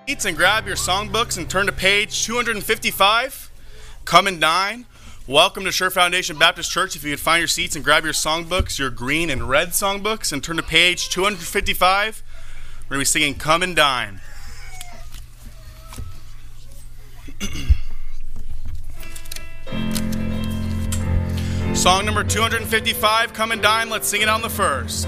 And grab your songbooks and turn to page 255. Come and dine. Welcome to Sure Foundation Baptist Church. If you could find your seats and grab your songbooks, your green and red songbooks, and turn to page 255. We're going to be singing Come and Dine. Song number 255, Come and Dine. Let's sing it on the first.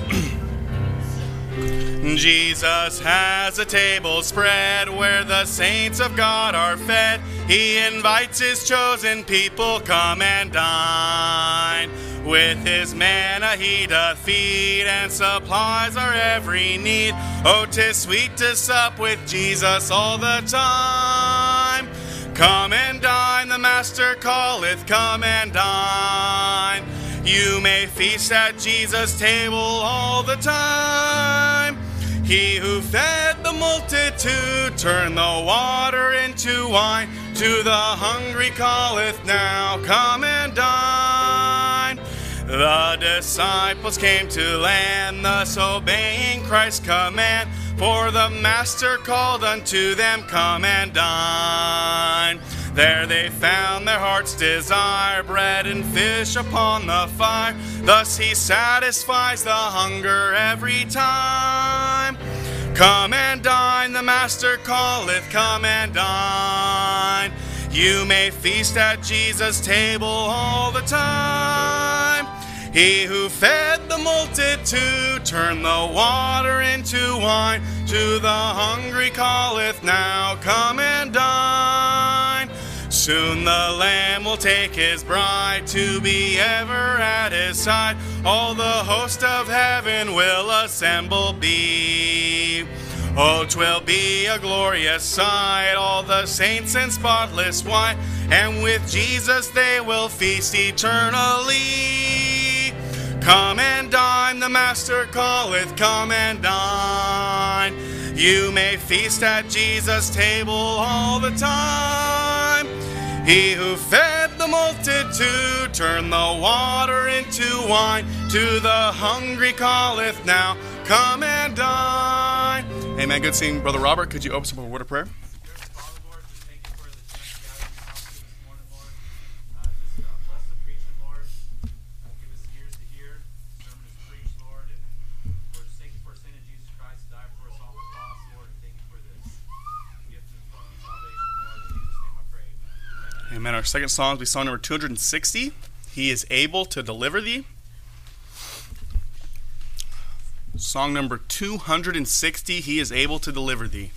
Jesus has a table spread where the saints of God are fed. He invites his chosen people, come and dine. With his manna he doth feed and supplies our every need. Oh, 'tis sweet to sup with Jesus all the time. Come and dine, the Master calleth, come and dine. You may feast at Jesus' table all the time. He who fed the multitude turned the water into wine. To the hungry calleth now, come and dine. The disciples came to land, thus obeying Christ's command. For the Master called unto them, come and dine. There they found their heart's desire, bread and fish upon the fire. Thus he satisfies the hunger every time. Come and dine, the Master calleth, come and dine. You may feast at Jesus' table all the time. He who fed the multitude turned the water into wine. To the hungry calleth now, come and dine. Soon the Lamb will take his bride to be ever at his side. All the host of heaven will assemble be. Oh, 'twill be a glorious sight, all the saints in spotless white, and with Jesus they will feast eternally. Come and dine, the Master calleth, come and dine. You may feast at Jesus' table all the time. He who fed the multitude turned the water into wine. To the hungry calleth now, come and dine. Amen. Good seeing Brother Robert. Could you open us up with a word of prayer? Amen. Our second song will be song number 260. He is able to deliver thee. Song number 260. He is able to deliver thee.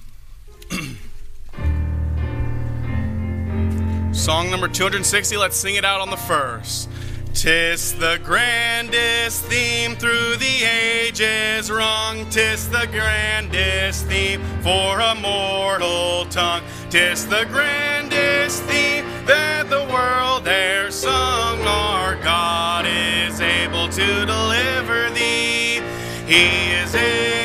Song number 260. Let's sing it out on the first. 'Tis the grandest theme through the ages rung. 'Tis the grandest theme for a mortal tongue. 'Tis the grandest theme that the world e'er sung. Our God is able to deliver thee. He is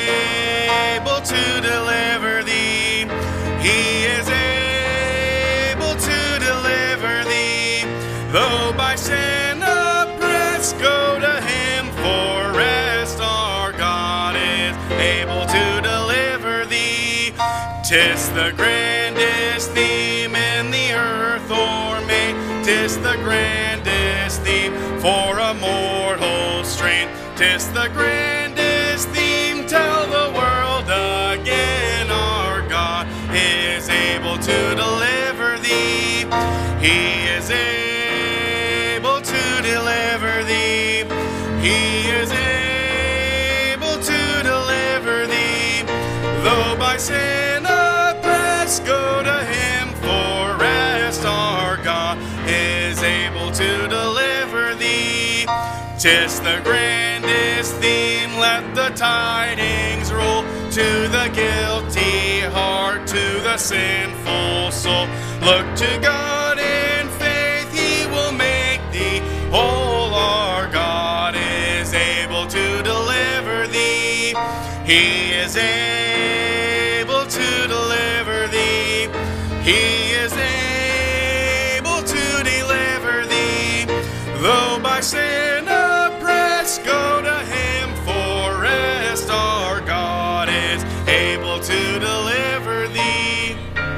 able to deliver thee. He is able to deliver thee. Though by sin oppressed, go to him for rest. Our God is able to deliver thee. 'Tis the grandest theme in the earth or made. 'Tis the grandest theme for a mortal strain. 'Tis the grandest theme, tell the world again. Our God is able to deliver thee. He is able to deliver thee. He is able to deliver thee. Though by sin oppressed, go to him for rest. Our God is able to deliver thee. 'Tis the grandest theme, let the tidings roll to the guilty heart, to the sinful soul. Look to God in faith, he will make thee whole. Our God is able to deliver thee. He is able to deliver thee. He is able to deliver thee. Though by sin oppressed, go to him for rest. Our God is able to deliver thee.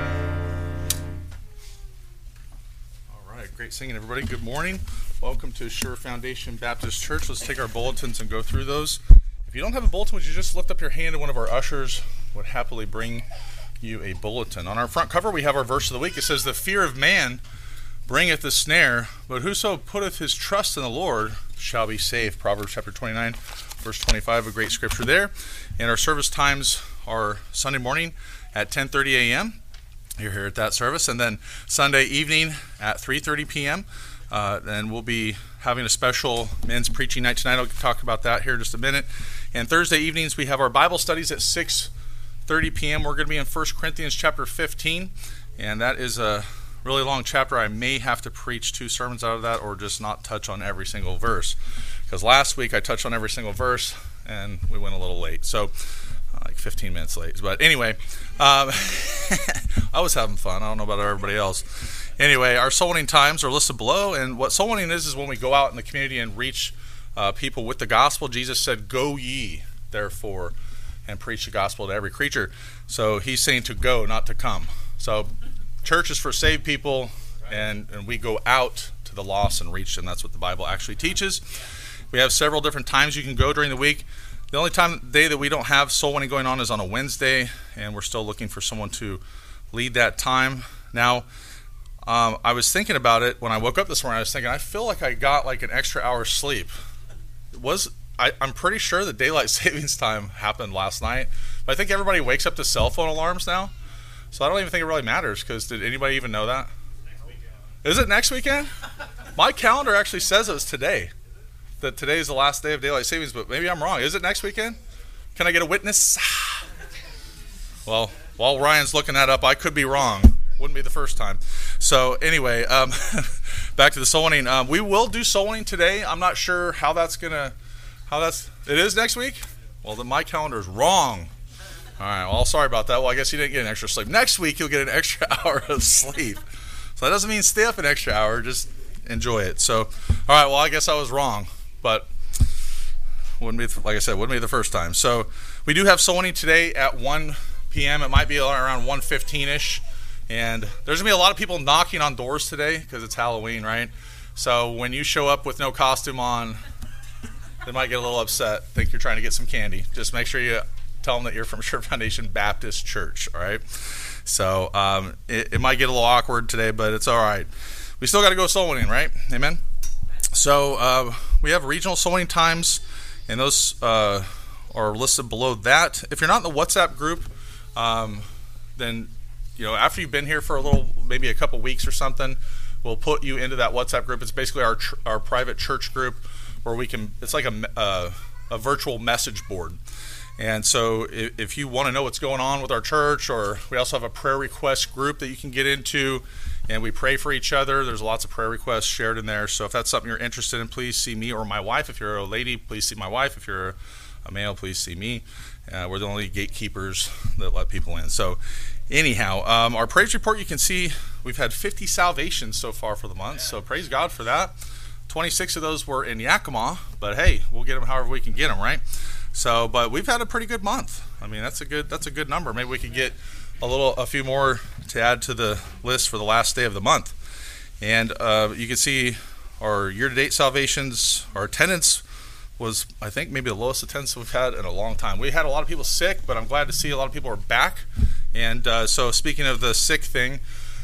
All right, great singing, everybody. Good morning. Welcome to Sure Foundation Baptist Church. Let's take our bulletins and go through those. If you don't have a bulletin, would you just lift up your hand and one of our ushers would happily bring you a bulletin. On our front cover, we have our verse of the week. It says, "The fear of man bringeth a snare, but whoso putteth his trust in the Lord shall be saved." Proverbs chapter 29, verse 25, a great scripture there. And our service times are Sunday morning at 10:30 a.m. You're here at that service. And then Sunday evening at 3:30 p.m. And we'll be having a special men's preaching night tonight. I'll talk about that here in just a minute. And Thursday evenings, we have our Bible studies at 6:30 p.m. We're going to be in 1 Corinthians chapter 15. And that is a really long chapter. I may have to preach 2 sermons out of that or just not touch on every single verse. Because last week I touched on every single verse and we went a little late. So like 15 minutes late. But anyway, I was having fun. I don't know about everybody else. Anyway, our soul winning times are listed below. And what soul winning is when we go out in the community and reach people with the gospel. Jesus said, "Go ye, therefore, and preach the gospel to every creature." So he's saying to go, not to come. So church is for saved people, and we go out to the lost and reach them. That's what the Bible actually teaches. We have several different times you can go during the week. The only day that we don't have soul winning going on is on a Wednesday, and we're still looking for someone to lead that time. Now, I was thinking about it when I woke up this morning. I was thinking, I feel like I got like an extra hour's sleep. I'm pretty sure that daylight savings time happened last night, but I think everybody wakes up to cell phone alarms now. So I don't even think it really matters, because did anybody even know that? Next weekend. Is it next weekend? My calendar actually says it was today, that today is the last day of daylight savings, but maybe I'm wrong. Is it next weekend? Can I get a witness? Well, while Ryan's looking that up, I could be wrong. Wouldn't be the first time. So anyway, back to the soul winning. We will do soul winning today. I'm not sure how that's it is next week? Well, then my calendar is wrong. All right, well, sorry about that. Well, I guess you didn't get an extra sleep. Next week, you'll get an extra hour of sleep. So that doesn't mean stay up an extra hour. Just enjoy it. So, all right, well, I guess I was wrong. But wouldn't be the first time. So we do have soul winning today at 1 p.m. It might be around 1:15-ish. And there's going to be a lot of people knocking on doors today because it's Halloween, right? So when you show up with no costume on, they might get a little upset, think you're trying to get some candy. Just make sure you tell them that you're from Sure Foundation Baptist Church, all right? So it might get a little awkward today, but it's all right. We still got to go soul winning, right? Amen? So we have regional soul winning times, and those are listed below that. If you're not in the WhatsApp group, then after you've been here for a little, maybe a couple weeks or something, we'll put you into that WhatsApp group. It's basically our private church group where it's like a virtual message board. And so if you want to know what's going on with our church, or we also have a prayer request group that you can get into, and we pray for each other. There's lots of prayer requests shared in there. So if that's something you're interested in, please see me or my wife. If you're a lady, please see my wife. If you're a male, please see me. We're the only gatekeepers that let people in. So anyhow, our praise report, you can see we've had 50 salvations so far for the month. So praise God for that. 26 of those were in Yakima, but hey, we'll get them however we can get them, right? So, but we've had a pretty good month. I mean, that's a good number. Maybe we could get a few more to add to the list for the last day of the month. And you can see our year-to-date salvations. Our attendance was, I think, maybe the lowest attendance we've had in a long time. We had a lot of people sick, but I'm glad to see a lot of people are back. And so, speaking of the sick thing,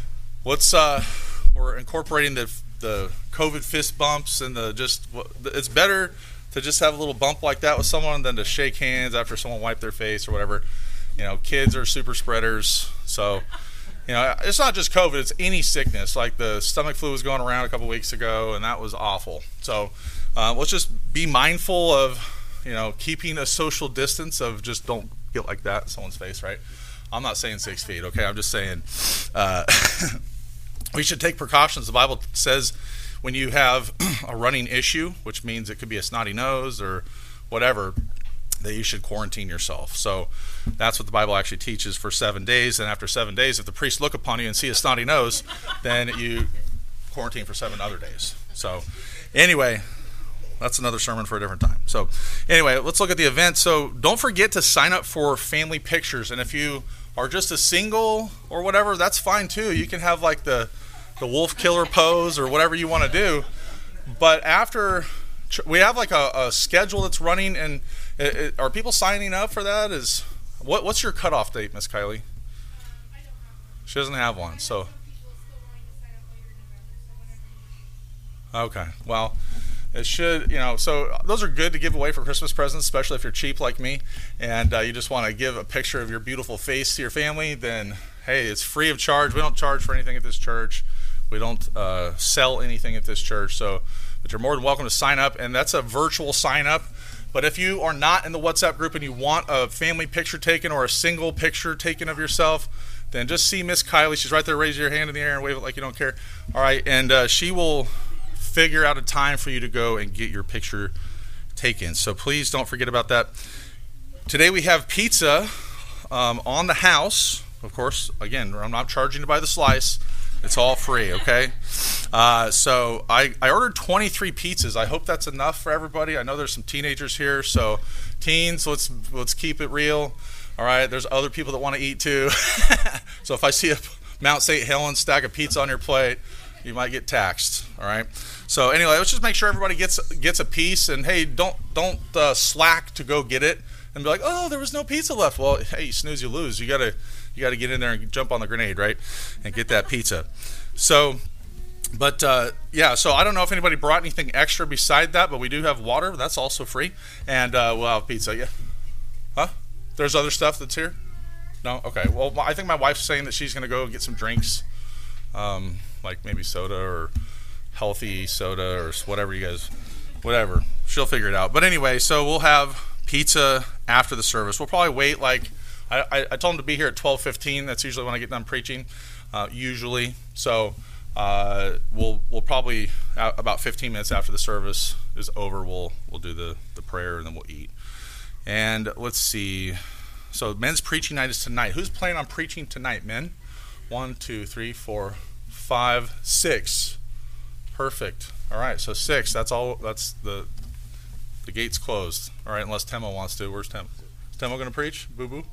we're incorporating the COVID fist bumps and it's better to just have a little bump like that with someone than to shake hands after someone wiped their face or whatever. Kids are super spreaders. So, it's not just COVID, it's any sickness. Like the stomach flu was going around a couple weeks ago, and that was awful. So, let's just be mindful of, keeping a social distance of just don't get like that in someone's face, right? I'm not saying 6 feet, okay? I'm just saying we should take precautions. The Bible says when you have a running issue, which means it could be a snotty nose or whatever, that you should quarantine yourself. So that's what the Bible actually teaches for 7 days. And after 7 days, if the priests look upon you and see a snotty nose, then you quarantine for 7 other days. So anyway, that's another sermon for a different time. So anyway, let's look at the event. So don't forget to sign up for family pictures. And if you or just a single or whatever, that's fine too. You can have like the wolf killer pose or whatever you want to do. But after, we have like a schedule that's running, and are people signing up for that? What's your cutoff date, Miss Kylie? She doesn't have one, so. Okay, well, it should, so those are good to give away for Christmas presents, especially if you're cheap like me, and you just want to give a picture of your beautiful face to your family. Then, hey, it's free of charge. We don't charge for anything at this church. We don't sell anything at this church, but you're more than welcome to sign up, and that's a virtual sign up. But if you are not in the WhatsApp group and you want a family picture taken or a single picture taken of yourself, then just see Miss Kylie. She's right there. Raise your hand in the air and wave it like you don't care. All right, and she will figure out a time for you to go and get your picture taken. So please don't forget about that. Today we have pizza on the house. Of course, again, I'm not charging you by the slice. It's all free, okay? So I ordered 23 pizzas. I hope that's enough for everybody. I know there's some teenagers here, so teens, let's keep it real. All right, there's other people that want to eat too. So if I see a Mount St. Helens stack of pizza on your plate, you might get taxed. All right. So anyway, let's just make sure everybody gets a piece. And hey, don't slack to go get it and be like, oh, there was no pizza left. Well, hey, you snooze, you lose. You gotta get in there and jump on the grenade, right, and get that pizza. So, but yeah. So I don't know if anybody brought anything extra beside that, but we do have water. That's also free, and we'll have pizza. Yeah. Huh? There's other stuff that's here? No? Okay. Well, I think my wife's saying that she's going to go and get some drinks, like maybe soda or healthy soda or whatever. She'll figure it out. But anyway, so we'll have pizza after the service. We'll probably wait I told them to be here at 12:15. That's usually when I get done preaching, usually. So we'll probably, about 15 minutes after the service is over, we'll do the prayer, and then we'll eat. And let's see. So men's preaching night is tonight. Who's planning on preaching tonight, men? 1, 2, 3, 4, 5, 6. Perfect. All right, so 6. That's all. That's the gate's closed. All right, unless Temo wants to. Where's Temo? Is Temo going to preach? Boo boo?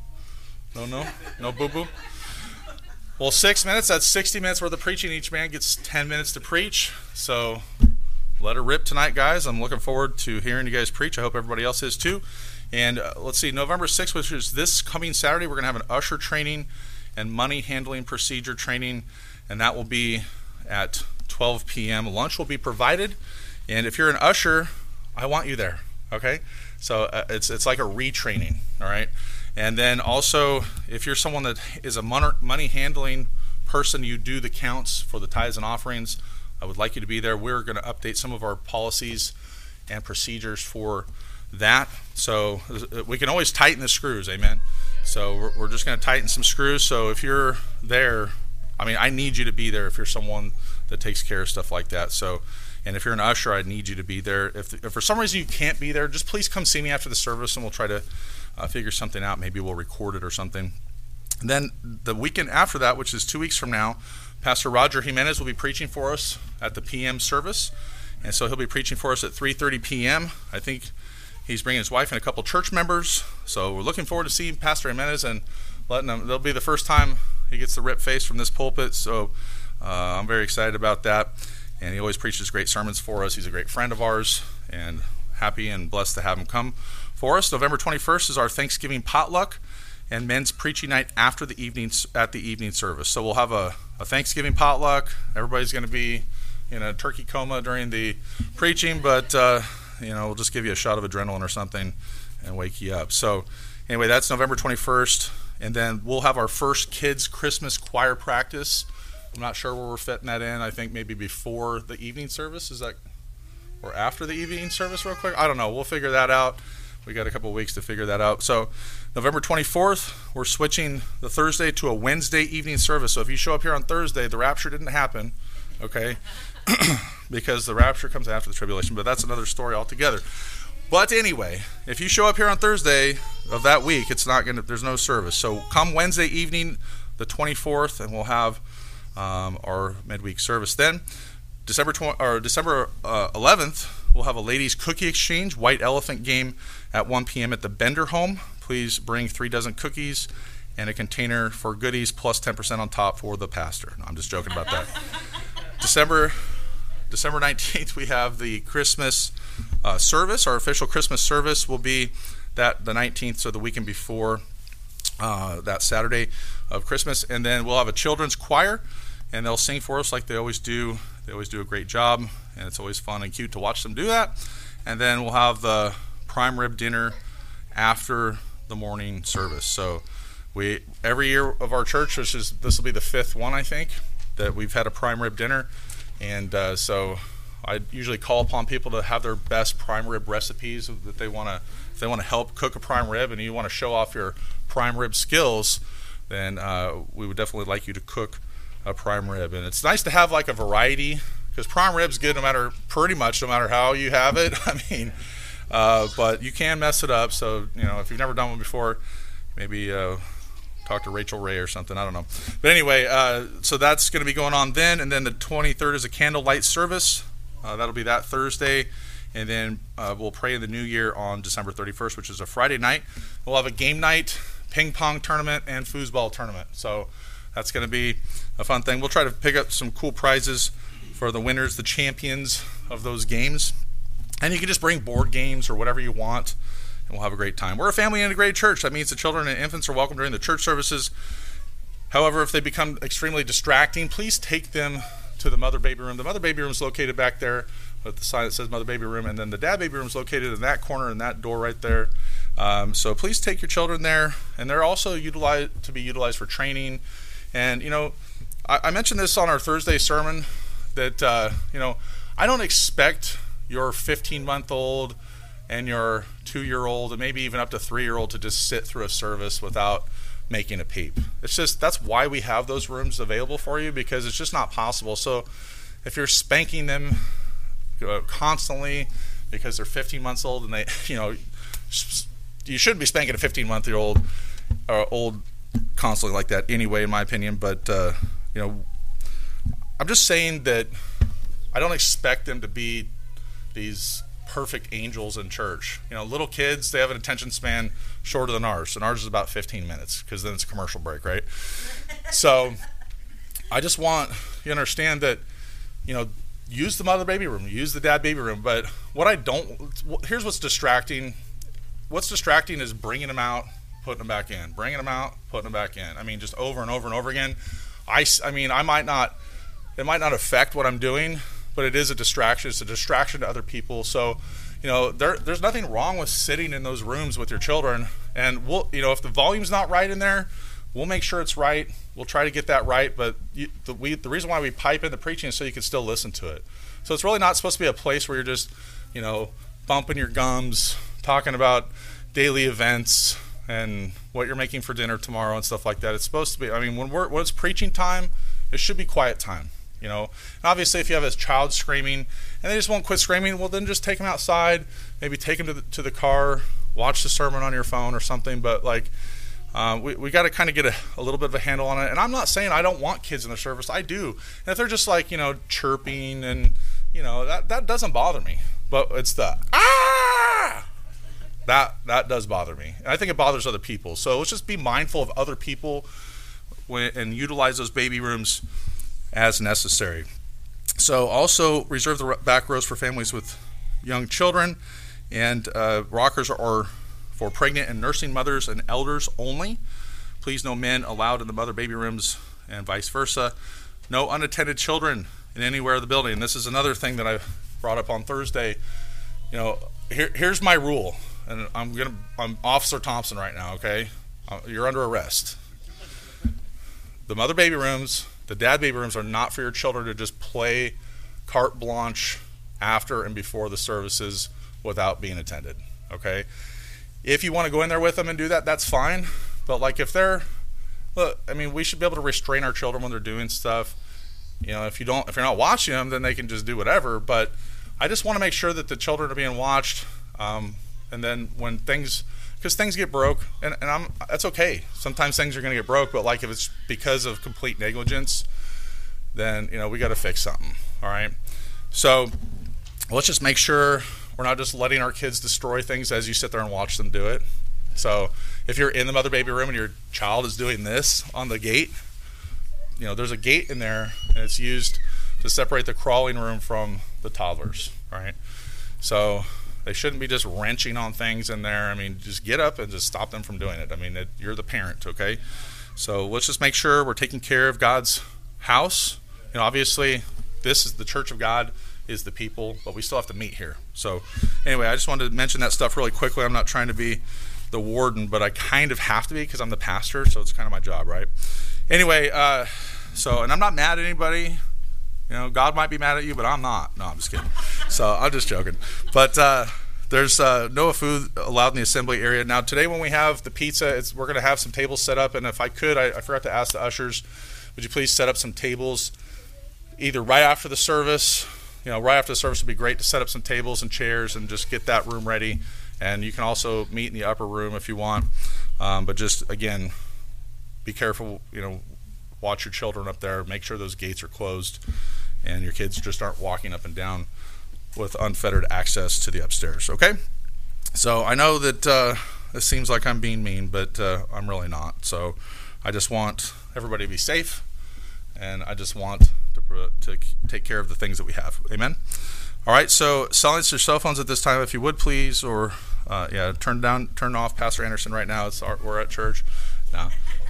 No boo boo. Well, 6 minutes. That's 60 minutes worth of preaching. Each man gets 10 minutes to preach. So let her rip tonight, guys. I'm looking forward to hearing you guys preach. I hope everybody else is too. And let's see, November 6th, which is this coming Saturday, we're going to have an usher training and money handling procedure training, and that will be at 12 p.m. Lunch will be provided, and if you're an usher, I want you there, okay? So it's like a retraining, all right? And then also, if you're someone that is a money handling person, you do the counts for the tithes and offerings, I would like you to be there. We're going to update some of our policies and procedures for that, so we can always tighten the screws, amen. So we're just going to tighten some screws. So if you're there, I need you to be there if you're someone that takes care of stuff like that. So, and if you're an usher, I need you to be there. If for some reason you can't be there, just please come see me after the service, and we'll try to figure something out. Maybe we'll record it or something. And then the weekend after that, which is 2 weeks from now, Pastor Roger Jimenez will be preaching for us at the PM service, and so he'll be preaching for us at 3:30 p.m. I think he's bringing his wife and a couple church members, so we're looking forward to seeing Pastor Jimenez and letting him. It'll be the first time he gets the rip face from this pulpit, so I'm very excited about that. And he always preaches great sermons for us. He's a great friend of ours, and happy and blessed to have him come for us. November 21st is our Thanksgiving potluck and men's preaching night after the evening service. So we'll have a Thanksgiving potluck. Everybody's going to be in a turkey coma during the preaching, but we'll just give you a shot of adrenaline or something and wake you up. So anyway, that's November 21st. And then we'll have our first kids' Christmas choir practice. I'm not sure where we're fitting that in. I think maybe before the evening service. Or after the evening service real quick? I don't know. We'll figure that out. We got a couple of weeks to figure that out. So November 24th, we're switching the Thursday to a Wednesday evening service. So if you show up here on Thursday, the rapture didn't happen, okay? Because the rapture comes after the tribulation, but that's another story altogether. But anyway, if you show up here on Thursday of that week, there's no service. So come Wednesday evening, the 24th, and we'll have our midweek service. Then December 11th, we'll have a ladies' cookie exchange, White Elephant game at 1 p.m. at the Bender home. Please bring 3 dozen cookies and a container for goodies plus 10% on top for the pastor. No, I'm just joking about that. December 19th, we have the Christmas service. Our official Christmas service will be the 19th, so the weekend before that Saturday of Christmas. And then we'll have a children's choir, and they'll sing for us like they always do. They always do a great job, and it's always fun and cute to watch them do that. And then we'll have the prime rib dinner after the morning service. So every year of our church, this will be the 5th one, I think, that we've had a prime rib dinner. And so I usually call upon people to have their best prime rib recipes that they want to. If they want to help cook a prime rib and you want to show off your prime rib skills, then we would definitely like you to cook a prime rib. And it's nice to have like a variety, because prime rib's good pretty much no matter how you have it. I mean, but you can mess it up. So, if you've never done one before, maybe talk to Rachel Ray or something. I don't know. But anyway, so that's going to be going on then. And then the 23rd is a candlelight service. That'll be that Thursday. And then we'll pray in the new year on December 31st, which is a Friday night. We'll have a game night, ping pong tournament, and foosball tournament. So that's going to be a fun thing. We'll try to pick up some cool prizes for the winners, the champions of those games. And you can just bring board games or whatever you want, and we'll have a great time. We're a family integrated church. That means the children and infants are welcome during the church services. However, if they become extremely distracting, please take them to the mother baby room. The mother baby room is located back there with the sign that says mother baby room, and then the dad baby room is located in that corner in that door right there. So please take your children there, and they're also utilized for training. And I mentioned this on our Thursday sermon that I don't expect your 15-month-old and your 2-year-old and maybe even up to 3-year-old to just sit through a service without making a peep. It's just, that's why we have those rooms available for you, because it's just not possible. So if you're spanking them constantly because they're 15 months old, and they, you shouldn't be spanking a 15-month-old old constantly like that anyway, in my opinion. But I'm just saying that I don't expect them to be these perfect angels in church. Little kids, they have an attention span shorter than ours, and ours is about 15 minutes, because then it's a commercial break, right? So I just want you to understand that, use the mother baby room, use the dad baby room. But here's what's distracting. What's distracting is bringing them out, putting them back in, bringing them out, putting them back in. I mean, just over and over and over again. It might not affect what I'm doing, but it is a distraction. It's a distraction to other people. So, there's nothing wrong with sitting in those rooms with your children. And if the volume's not right in there, we'll make sure it's right. We'll try to get that right. But the reason why we pipe in the preaching is so you can still listen to it. So it's really not supposed to be a place where you're just, bumping your gums, talking about daily events and what you're making for dinner tomorrow and stuff like that. It's supposed to be, when it's preaching time, it should be quiet time. And obviously, if you have a child screaming and they just won't quit screaming, well, then just take them outside, maybe take them to the car, watch the sermon on your phone or something. But we got to kind of get a little bit of a handle on it. And I'm not saying I don't want kids in the service. I do. And if they're just chirping and that doesn't bother me. But it's the that does bother me. And I think it bothers other people. So let's just be mindful of other people and utilize those baby rooms as necessary. So also reserve the back rows for families with young children, and rockers are for pregnant and nursing mothers and elders only. Please, no men allowed in the mother baby rooms, and vice versa. No unattended children in anywhere of the building. This is another thing that I brought up on Thursday. Here's my rule, and I'm Officer Thompson right now. Okay, you're under arrest. The mother baby rooms, the dad baby rooms are not for your children to just play carte blanche after and before the services without being attended, okay? If you want to go in there with them and do that, that's fine. But we should be able to restrain our children when they're doing stuff. If you're not watching them, then they can just do whatever. But I just want to make sure that the children are being watched. And then when because things get broke, and that's okay. Sometimes things are going to get broke, but if it's because of complete negligence, then we got to fix something. All right. So let's just make sure we're not just letting our kids destroy things as you sit there and watch them do it. So if you're in the mother baby room and your child is doing this on the gate, there's a gate in there, and it's used to separate the crawling room from the toddlers, right? So they shouldn't be just wrenching on things in there. I mean, just get up and just stop them from doing it. I mean, you're the parent, okay? So let's just make sure we're taking care of God's house. Obviously, this is the church of God, is the people, but we still have to meet here. So anyway, I just wanted to mention that stuff really quickly. I'm not trying to be the warden, but I kind of have to be because I'm the pastor, so it's kind of my job, right? Anyway, and I'm not mad at anybody. God might be mad at you, but I'm not. No, I'm just kidding. So I'm just joking. But there's no food allowed in the assembly area. Now, today when we have the pizza, we're going to have some tables set up. And if I could, I forgot to ask the ushers, would you please set up some tables either right after the service. Right after the service would be great to set up some tables and chairs and just get that room ready. And you can also meet in the upper room if you want. But just, again, be careful, watch your children up there. Make sure those gates are closed and your kids just aren't walking up and down with unfettered access to the upstairs, okay? So I know that it seems like I'm being mean, but I'm really not. So I just want everybody to be safe, and I just want to take care of the things that we have. Amen? All right, so silence your cell phones at this time if you would, please, or turn off Pastor Anderson right now. We're at church. No.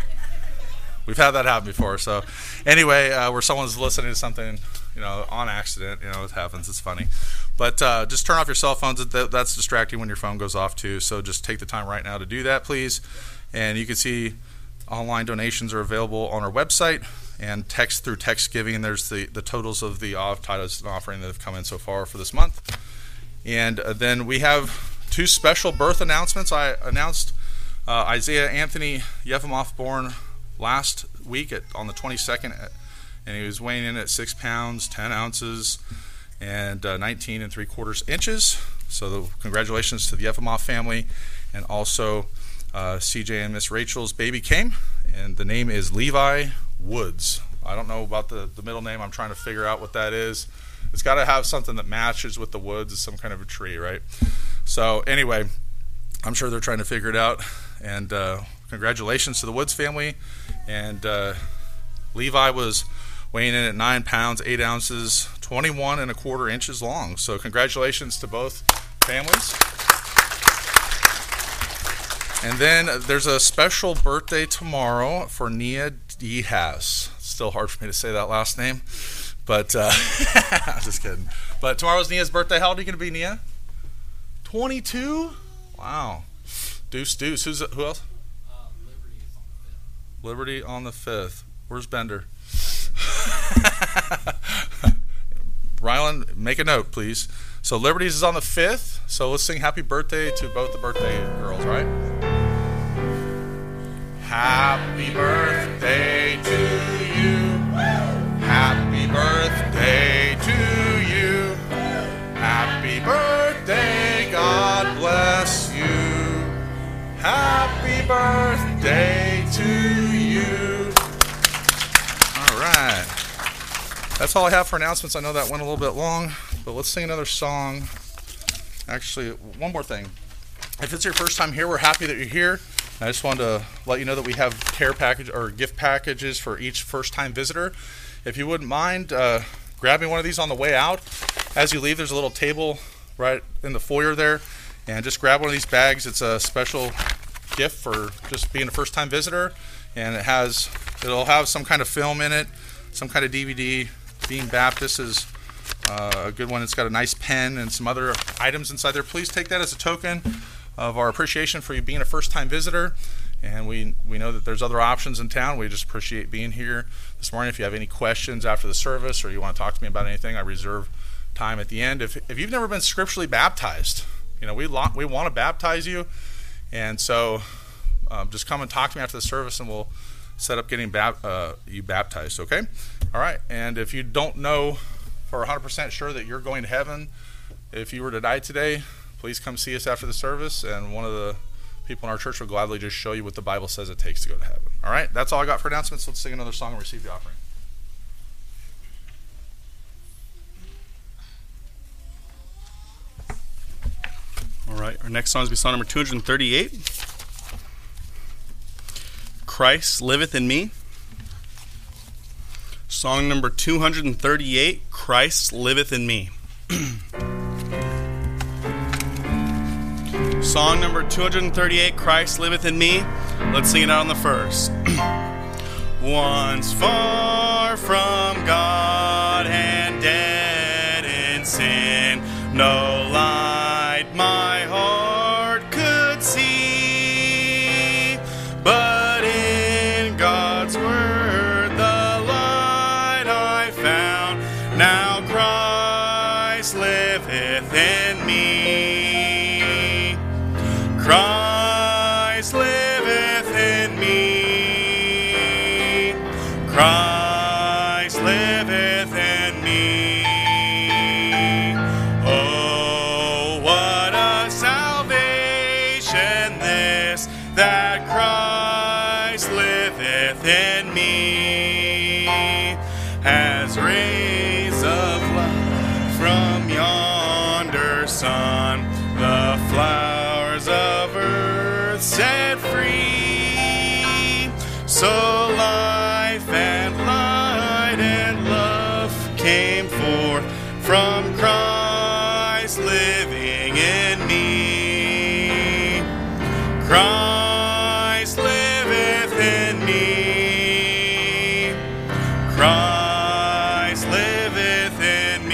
We've had that happen before. So anyway, where someone's listening to something, on accident, it happens. It's funny. But just turn off your cell phones. That's distracting when your phone goes off too. So just take the time right now to do that, please. And you can see online donations are available on our website, and through text giving. There's the totals of the tithes and offering that have come in so far for this month. And then we have 2 special birth announcements. I announced Isaiah Anthony Yefimoff born last week on the 22nd, and he was weighing in at 6 pounds 10 ounces and 19 3/4 inches. So congratulations to the Yefimoff family. And also CJ and Miss Rachel's baby came, and the name is Levi Woods. I don't know about the middle name. I'm trying to figure out what that is. It's got to have something that matches with the woods. It's some kind of a tree, right? So anyway, I'm sure they're trying to figure it out. And congratulations to the Woods family. And Levi was weighing in at 9 pounds 8 ounces 21 1/4 inches long. So congratulations to both families. And then there's a special birthday tomorrow for Nia Diaz. Still hard for me to say that last name, but I'm just kidding. But tomorrow's Nia's birthday. How old are you going to be, Nia? 22? Wow. Deuce. Who else? Liberty on the 5th. Where's Bender? Rylan, make a note, please. So Liberty's is on the 5th. So let's sing happy birthday to both the birthday girls, right? Happy birthday to you. Happy birthday to you. Happy birthday, God bless you. Happy birthday to you. All right. That's all I have for announcements. I know that went a little bit long, but let's sing another song. Actually, one more thing. If it's your first time here, we're happy that you're here. I just wanted to let you know that we have care package or gift packages for each first-time visitor. If you wouldn't mind grabbing one of these on the way out. As you leave, there's a little table right in the foyer there, and just grab one of these bags. It's a special gift for just being a first-time visitor, and it'll have some kind of film in it, some kind of DVD. Being Baptist is a good one. It's got a nice pen and some other items inside there. Please take that as a token of our appreciation for you being a first-time visitor. And we know that there's other options in town. We just appreciate being here this morning. If you have any questions after the service or you want to talk to me about anything, I reserve time at the end. If you've never been scripturally baptized, we want to baptize you. And so just come and talk to me after the service, and we'll set up getting you baptized, okay? All right. And if you don't know for 100% sure that you're going to heaven, if you were to die today, please come see us after the service, and one of the people in our church will gladly just show you what the Bible says it takes to go to heaven. All right, that's all I got for announcements. Let's sing another song and receive the offering. All right, our next song is song number 238. Christ Liveth in Me. Song number 238, Christ Liveth in Me. Song number 238, Christ Liveth in Me. Let's sing it out on the first. Once far from God and dead in sin, no light my heart could see, but in God's word the light I found. Now Christ liveth in me. Christ liveth in me. Christ liveth in me. Oh, what a salvation this, that Christ liveth in me. As rays of light from yonder sun, the flowers of earth set free, so life and light and love came forth from Christ living in me. Christ liveth in me. Christ liveth in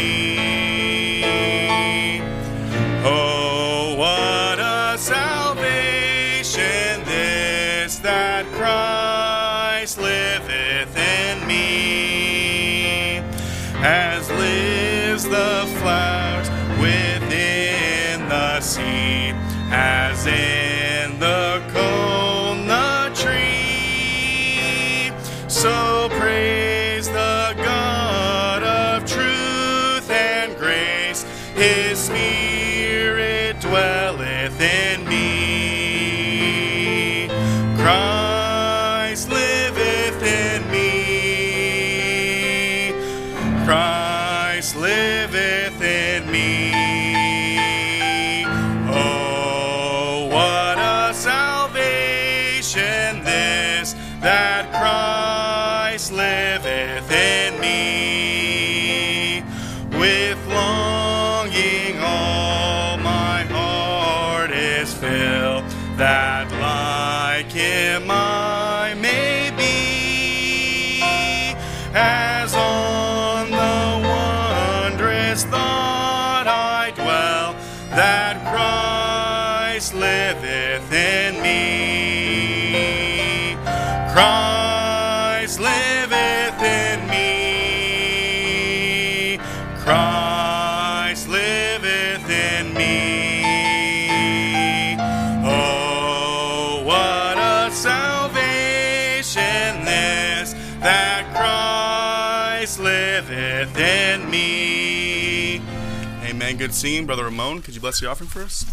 me. Oh, what a salvation this, that Christ liveth in me. As lives the flowers within the sea, as in the coconut tree, so praise the God of truth and grace. His Spirit dwelleth in me. Christ liveth in me. Christ liveth in me. Oh, what a salvation this, that Christ liveth in me. With longing all my heart is filled, that like him I may be, as on the wondrous thought I dwell, that Christ liveth in me. Christ liveth in me. Christ liveth in me. Oh, what a salvation this, that Christ liveth in me. Amen. Good singing. Brother Ramon, could you bless the offering for us?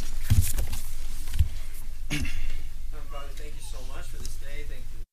Father, thank you so much for this day. Thank you.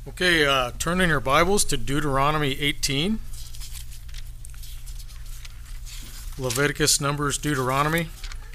Okay, turn in your Bibles to Deuteronomy 18. Leviticus, Numbers, Deuteronomy.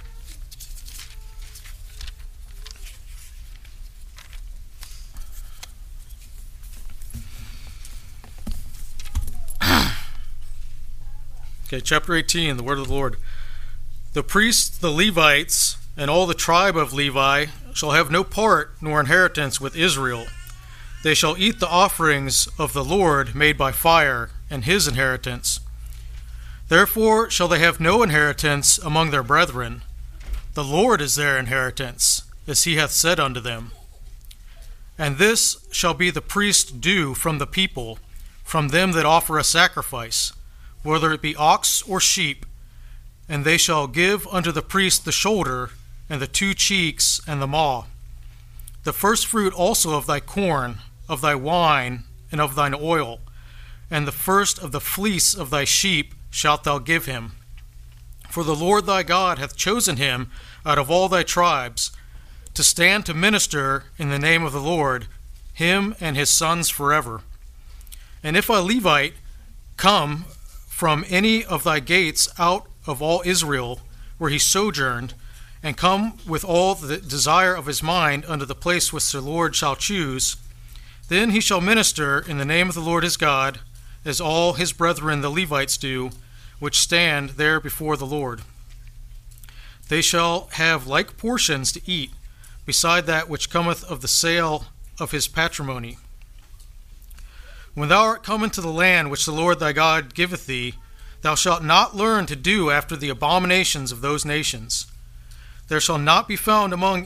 Okay, chapter 18, the word of the Lord. The priests, the Levites, and all the tribe of Levi shall have no part nor inheritance with Israel. They shall eat the offerings of the Lord made by fire, and his inheritance. Therefore shall they have no inheritance among their brethren. The Lord is their inheritance, as he hath said unto them. And this shall be the priest's due from the people, from them that offer a sacrifice, whether it be ox or sheep. And they shall give unto the priest the shoulder, and the 2 cheeks, and the maw. The first fruit also of thy corn, of thy wine, and of thine oil, and the first of the fleece of thy sheep shalt thou give him. For the Lord thy God hath chosen him out of all thy tribes, to stand to minister in the name of the Lord, him and his sons forever. And if a Levite come from any of thy gates out of all Israel, where he sojourned, and come with all the desire of his mind unto the place which the Lord shall choose, then he shall minister in the name of the Lord his God, as all his brethren the Levites do, which stand there before the Lord. They shall have like portions to eat, beside that which cometh of the sale of his patrimony. When thou art come into the land which the Lord thy God giveth thee, thou shalt not learn to do after the abominations of those nations. There shall not be found among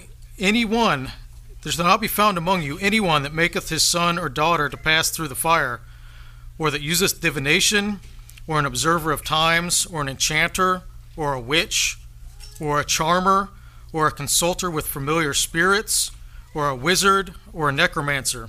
you anyone that maketh his son or daughter to pass through the fire, or that useth divination, or an observer of times, or an enchanter, or a witch, or a charmer, or a consulter with familiar spirits, or a wizard, or a necromancer.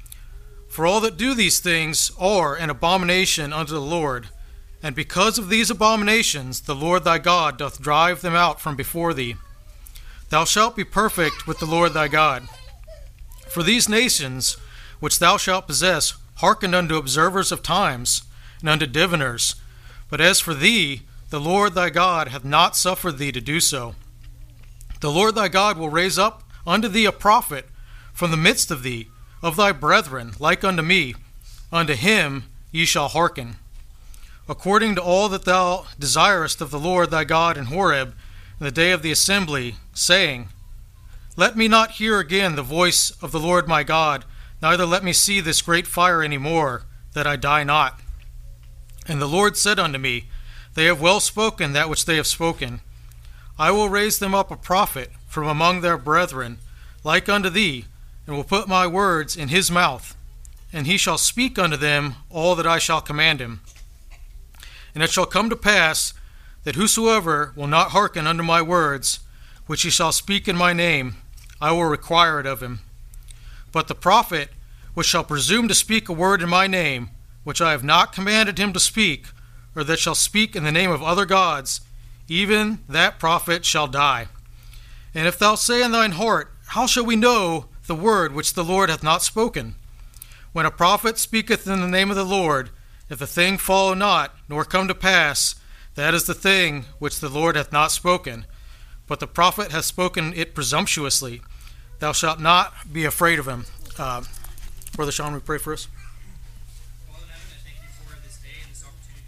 For all that do these things are an abomination unto the Lord, and because of these abominations the Lord thy God doth drive them out from before thee. Thou shalt be perfect with the Lord thy God. For these nations which thou shalt possess hearken unto observers of times, and unto diviners. But as for thee, the Lord thy God hath not suffered thee to do so. The Lord thy God will raise up unto thee a prophet from the midst of thee, of thy brethren, like unto me. Unto him ye shall hearken. According to all that thou desirest of the Lord thy God in Horeb, in the day of the assembly, saying, Let me not hear again the voice of the Lord my God, neither let me see this great fire any more, that I die not. And the Lord said unto me, They have well spoken that which they have spoken. I will raise them up a prophet from among their brethren, like unto thee, and will put my words in his mouth, and he shall speak unto them all that I shall command him. And it shall come to pass that whosoever will not hearken unto my words, which he shall speak in my name, I will require it of him. But the prophet which shall presume to speak a word in my name, which I have not commanded him to speak, or that shall speak in the name of other gods, even that prophet shall die. And if thou say in thine heart, How shall we know the word which the Lord hath not spoken? When a prophet speaketh in the name of the Lord, if the thing follow not, nor come to pass, that is the thing which the Lord hath not spoken. But the prophet hath spoken it presumptuously. Thou shalt not be afraid of him. Brother Sean, we pray for us. Father in heaven, I thank you for this day and this opportunity.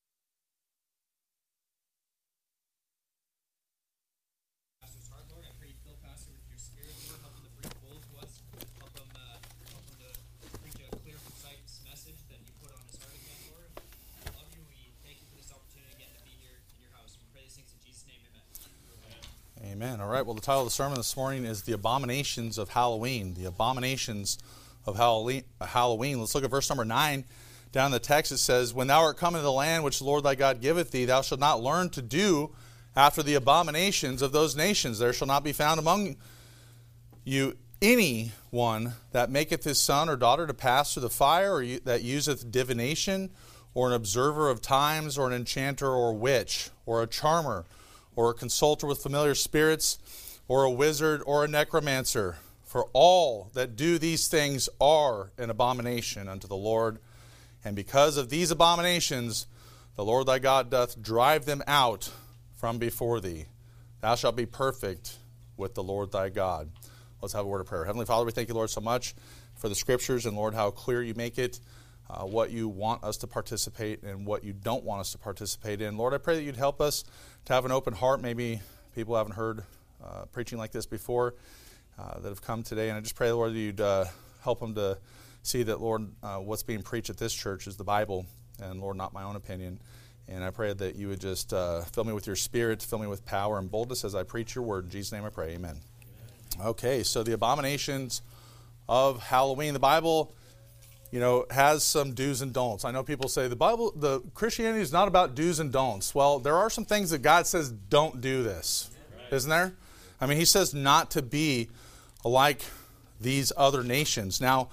Pastor's heart, Lord, I pray you fill Pastor with your spirit, Lord, help him to bring bold to us, help him to preach a clear, concise message that you put on his heart again, Lord. I love you, and we thank you for this opportunity again to be here in your house. We pray these things in Jesus' name, amen. Amen. All right. Well, the title of the sermon this morning is The Abominations of Halloween. The Abominations of Halloween. Let's look at verse number 9. Down in the text it says, When thou art come into the land which the Lord thy God giveth thee, thou shalt not learn to do after the abominations of those nations. There shall not be found among you any one that maketh his son or daughter to pass through the fire, or that useth divination, or an observer of times, or an enchanter, or a witch, or a charmer, or a consulter with familiar spirits, or a wizard, or a necromancer. For all that do these things are an abomination unto the Lord. And because of these abominations, the Lord thy God doth drive them out from before thee. Thou shalt be perfect with the Lord thy God. Let's have a word of prayer. Heavenly Father, we thank you, Lord, so much for the Scriptures, and Lord, how clear you make it, what you want us to participate and what you don't want us to participate in. Lord, I pray that you'd help us to have an open heart. Maybe people haven't heard preaching like this before that have come today, and I just pray, Lord, that you'd help them to see that, Lord, what's being preached at this church is the Bible, and Lord, not my own opinion. And I pray that you would just fill me with your Spirit, fill me with power and boldness as I preach your word. In Jesus' name I pray, amen. Okay, so the abominations of Halloween. The Bible, has some do's and don'ts. I know people say the Christianity is not about do's and don'ts. Well, there are some things that God says don't do this, isn't there? I mean, he says not to be like these other nations. Now,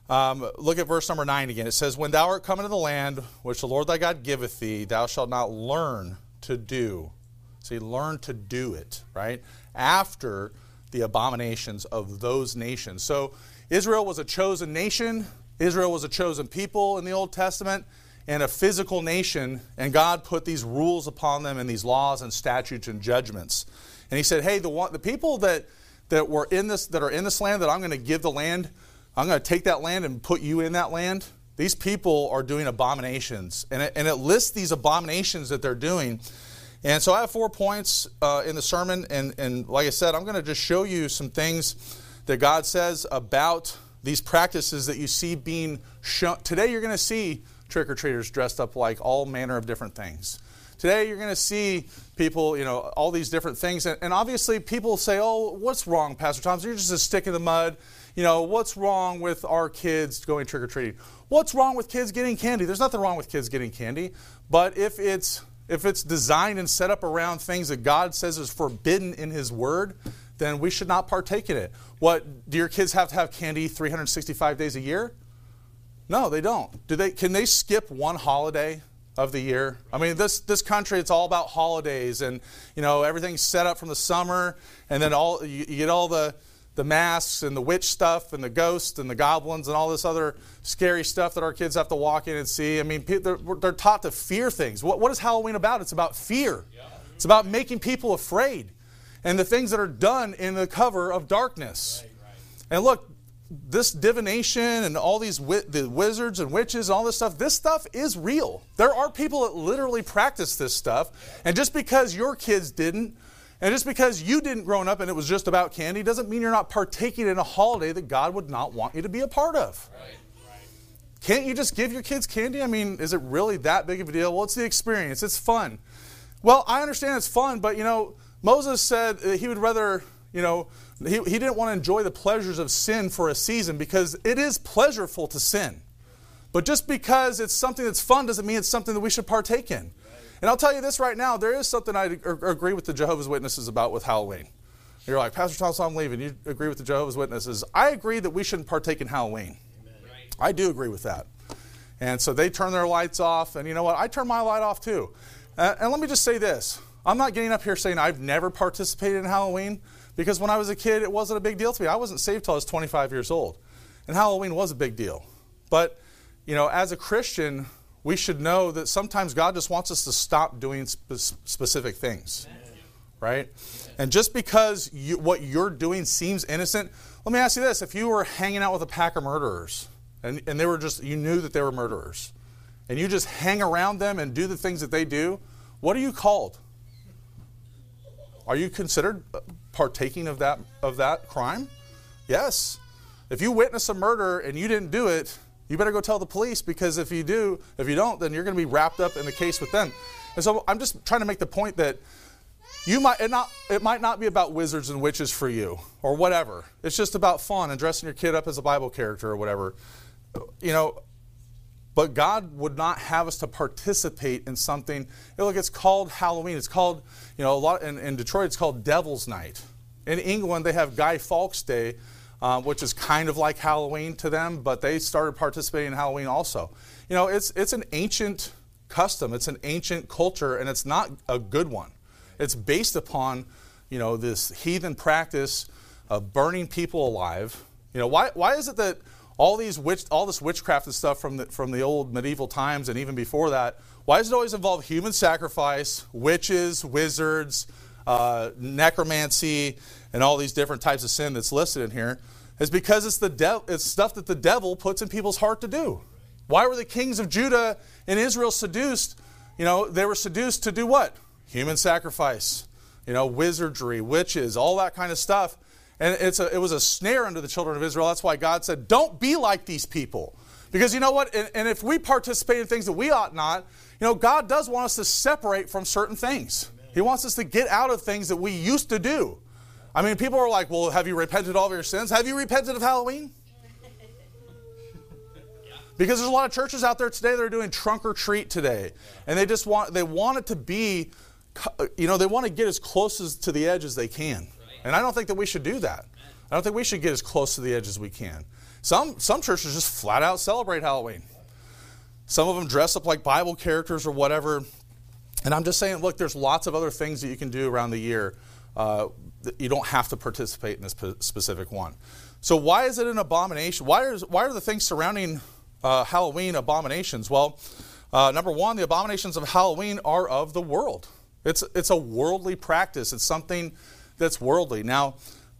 look at verse number 9 again. It says, when thou art come into the land which the Lord thy God giveth thee, thou shalt not learn to do. See, learn to do it, right? After the abominations of those nations. So Israel was a chosen nation. Israel was a chosen people in the Old Testament and a physical nation. And God put these rules upon them and these laws and statutes and judgments. And he said, hey, the people that are in this land that I'm going to give the land, I'm going to take that land and put you in that land. These people are doing abominations. And it lists these abominations that they're doing. And so I have 4 points in the sermon. And like I said, I'm going to just show you some things that God says about these practices that you see being shown. Today you're going to see trick-or-treaters dressed up like all manner of different things. Today you're going to see people, all these different things. And obviously people say, oh, what's wrong, Pastor Thompson? You're just a stick in the mud. What's wrong with our kids going trick-or-treating? What's wrong with kids getting candy? There's nothing wrong with kids getting candy. But if it's designed and set up around things that God says is forbidden in his word, then we should not partake in it. Do your kids have to have candy 365 days a year? No, they don't. Can they skip one holiday of the year? I mean, this country, it's all about holidays, and everything's set up from the summer, and then you get all the masks and the witch stuff and the ghosts and the goblins and all this other scary stuff that our kids have to walk in and see. I mean, they're taught to fear things. What is Halloween about? It's about fear. Yeah. It's about making people afraid and the things that are done in the cover of darkness. Right. And look, this divination and all these the wizards and witches and all this stuff is real. There are people that literally practice this stuff. Yeah. And just because your kids didn't, and just because you didn't grow up and it was just about candy, doesn't mean you're not partaking in a holiday that God would not want you to be a part of. Right. Can't you just give your kids candy? I mean, is it really that big of a deal? Well, it's the experience. It's fun. Well, I understand it's fun, but, Moses said he would rather, he didn't want to enjoy the pleasures of sin for a season because it is pleasurable to sin. But just because it's something that's fun doesn't mean it's something that we should partake in. And I'll tell you this right now, there is something I agree with the Jehovah's Witnesses about with Halloween. You're like, Pastor Thompson, I'm leaving. You agree with the Jehovah's Witnesses. I agree that we shouldn't partake in Halloween. Right. I do agree with that. And so they turn their lights off, and you know what? I turn my light off too. And let me just say this. I'm not getting up here saying I've never participated in Halloween, because when I was a kid, it wasn't a big deal to me. I wasn't saved till I was 25 years old. And Halloween was a big deal. But, as a Christian, we should know that sometimes God just wants us to stop doing specific things, right? And just because what you're doing seems innocent, let me ask you this. If you were hanging out with a pack of murderers, and they were you knew that they were murderers, and you just hang around them and do the things that they do, what are you called? Are you considered partaking of that crime? Yes. If you witness a murder and you didn't do it, you better go tell the police, because if you don't, then you're going to be wrapped up in the case with them. And so I'm just trying to make the point that it might not be about wizards and witches for you or whatever. It's just about fun and dressing your kid up as a Bible character or whatever. But God would not have us to participate in something. Look, it's called Halloween. It's called, a lot in Detroit, it's called Devil's Night. In England, they have Guy Fawkes Day, which is kind of like Halloween to them, but they started participating in Halloween also. It's an ancient custom. It's an ancient culture, and it's not a good one. It's based upon, this heathen practice of burning people alive. You know, why is it that all this witchcraft and stuff from the old medieval times and even before that, why does it always involve human sacrifice, witches, wizards, necromancy, and all these different types of sin that's listed in here? It's because it's stuff that the devil puts in people's heart to do. Why were the kings of Judah and Israel seduced? You know, they were seduced to do what? Human sacrifice, you know, wizardry, witches, all that kind of stuff. And it was a snare unto the children of Israel. That's why God said, don't be like these people. Because you know what? And if we participate in things that we ought not, you know, God does want us to separate from certain things. Amen. He wants us to get out of things that we used to do. I mean, people are like, well, have you repented of all of your sins? Have you repented of Halloween? Because there's a lot of churches out there today that are doing trunk or treat today. And they want it to be, you know, they want to get as close as to the edge as they can. And I don't think that we should do that. I don't think we should get as close to the edge as we can. Some churches just flat out celebrate Halloween. Some of them dress up like Bible characters or whatever. And I'm just saying, look, there's lots of other things that you can do around the year. You don't have to participate in this specific one. So why is it an abomination? Why are the things surrounding Halloween abominations? Well, number one, the abominations of Halloween are of the world. It's a worldly practice. It's something that's worldly. Now,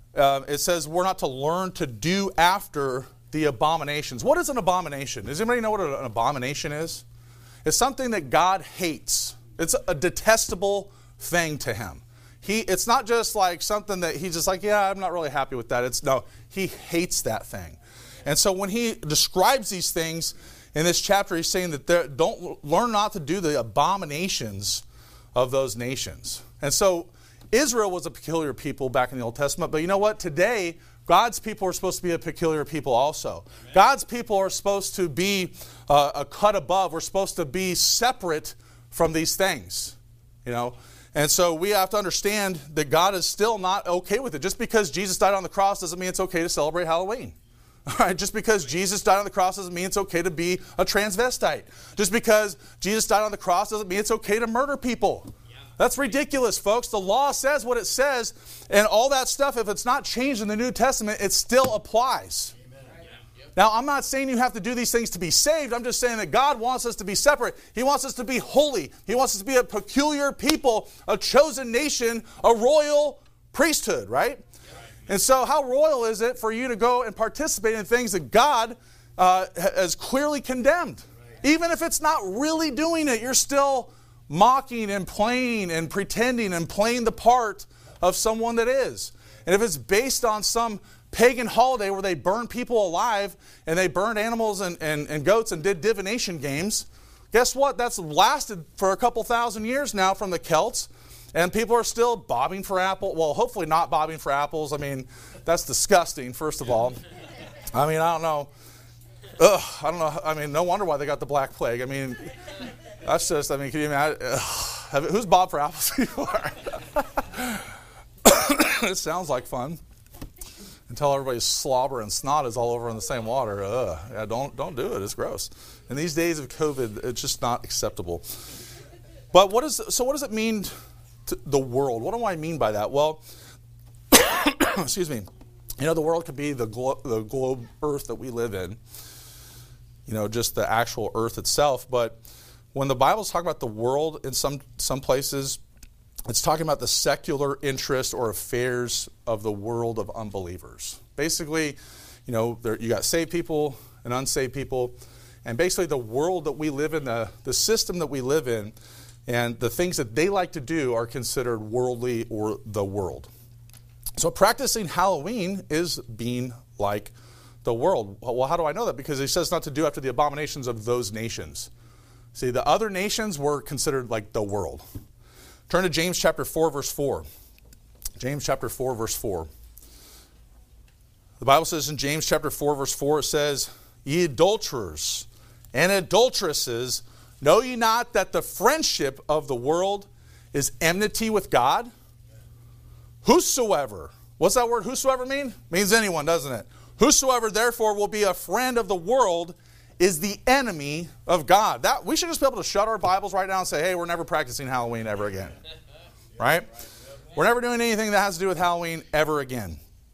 it says we're not to learn to do after the abominations. What is an abomination? Does anybody know what an abomination is? It's something that God hates. It's a detestable thing to him. It's not just like something that he's just like, yeah, I'm not really happy with that. No, he hates that thing. And so when he describes these things in this chapter, he's saying that don't learn not to do the abominations of those nations. And so Israel was a peculiar people back in the Old Testament, but you know what? Today, God's people are supposed to be a peculiar people also. Amen. God's people are supposed to be a cut above. We're supposed to be separate from these things, you know. And so we have to understand that God is still not okay with it. Just because Jesus died on the cross doesn't mean it's okay to celebrate Halloween. All right? Just because Jesus died on the cross doesn't mean it's okay to be a transvestite. Just because Jesus died on the cross doesn't mean it's okay to murder people. That's ridiculous, folks. The law says what it says, and all that stuff, if it's not changed in the New Testament, it still applies. Amen. Now, I'm not saying you have to do these things to be saved. I'm just saying that God wants us to be separate. He wants us to be holy. He wants us to be a peculiar people, a chosen nation, a royal priesthood, right? And so how royal is it for you to go and participate in things that God has clearly condemned? Even if it's not really doing it, you're still mocking and playing and pretending and playing the part of someone that is. And if it's based on some pagan holiday where they burned people alive and they burned animals and goats and did divination games, guess what? That's lasted for a couple thousand years now from the Celts. And people are still bobbing for apples. Well, hopefully not bobbing for apples. I mean, that's disgusting, first of all. I mean, I don't know. I don't know. I mean, no wonder why they got the Black Plague. I mean, that's just, I mean, can you imagine? Who's bobbed for apples before? It sounds like fun. Until everybody's slobber and snot is all over in the same water. Yeah, don't do it. It's gross. In these days of COVID, it's just not acceptable. But what does it mean to the world? What do I mean by that? Well, excuse me. You know, the world could be the globe Earth that we live in. You know, just the actual Earth itself. But when the Bible's talking about the world in some places, it's talking about the secular interest or affairs of the world of unbelievers. Basically, you know, you got saved people and unsaved people. And basically the world that we live in, the system that we live in, and the things that they like to do are considered worldly or the world. So practicing Halloween is being like the world. Well, how do I know that? Because he says not to do after the abominations of those nations. See, the other nations were considered like the world. Turn to James chapter 4, verse 4. James chapter 4, verse 4. The Bible says in James chapter 4, verse 4, it says, "Ye adulterers and adulteresses, know ye not that the friendship of the world is enmity with God? Whosoever," what's that word whosoever mean? Means anyone, doesn't it? "Whosoever therefore will be a friend of the world is the enemy of God." That we should just be able to shut our Bibles right now and say, hey, we're never practicing Halloween ever again. Right? We're never doing anything that has to do with Halloween ever again.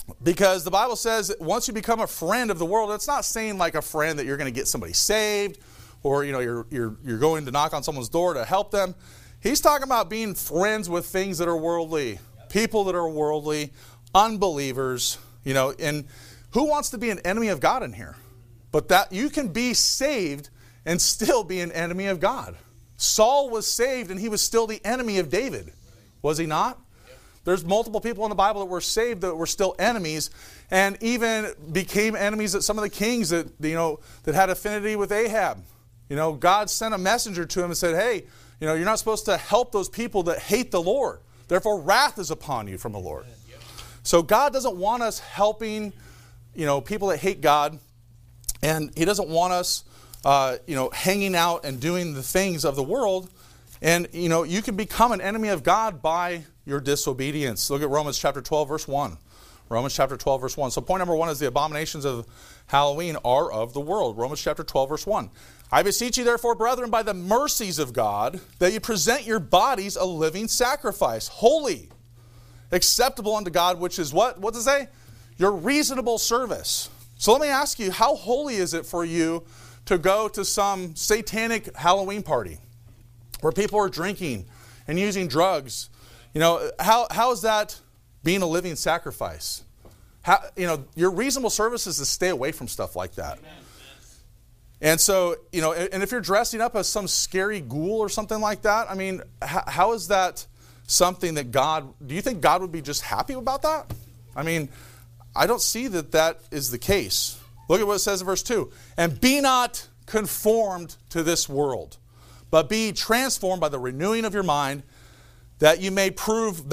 Because the Bible says that once you become a friend of the world, it's not saying like a friend that you're going to get somebody saved, or you're going to knock on someone's door to help them. He's talking about being friends with things that are worldly, people that are worldly, unbelievers, and who wants to be an enemy of God in here? But that you can be saved and still be an enemy of God. Saul was saved and he was still the enemy of David. Was he not? There's multiple people in the Bible that were saved that were still enemies, and even became enemies of some of the kings that that had affinity with Ahab. God sent a messenger to him and said, hey, you're not supposed to help those people that hate the Lord. Therefore, wrath is upon you from the Lord. So God doesn't want us helping, people that hate God, and He doesn't want us, hanging out and doing the things of the world. And, you can become an enemy of God by your disobedience. Look at Romans chapter 12, verse 1. Romans chapter 12, verse 1. So point number 1 is the abominations of Halloween are of the world. Romans chapter 12, verse 1. I beseech you, therefore, brethren, by the mercies of God, that you present your bodies a living sacrifice, holy, acceptable unto God, which is what? What does it say? Your reasonable service. So let me ask you, how holy is it for you to go to some satanic Halloween party where people are drinking and using drugs? How is that being a living sacrifice? Your reasonable service is to stay away from stuff like that. Amen. And so, and if you're dressing up as some scary ghoul or something like that, I mean, how is that something that do you think God would be just happy about that? I mean, I don't see that is the case. Look at what it says in verse 2. And be not conformed to this world, but be transformed by the renewing of your mind, that you may prove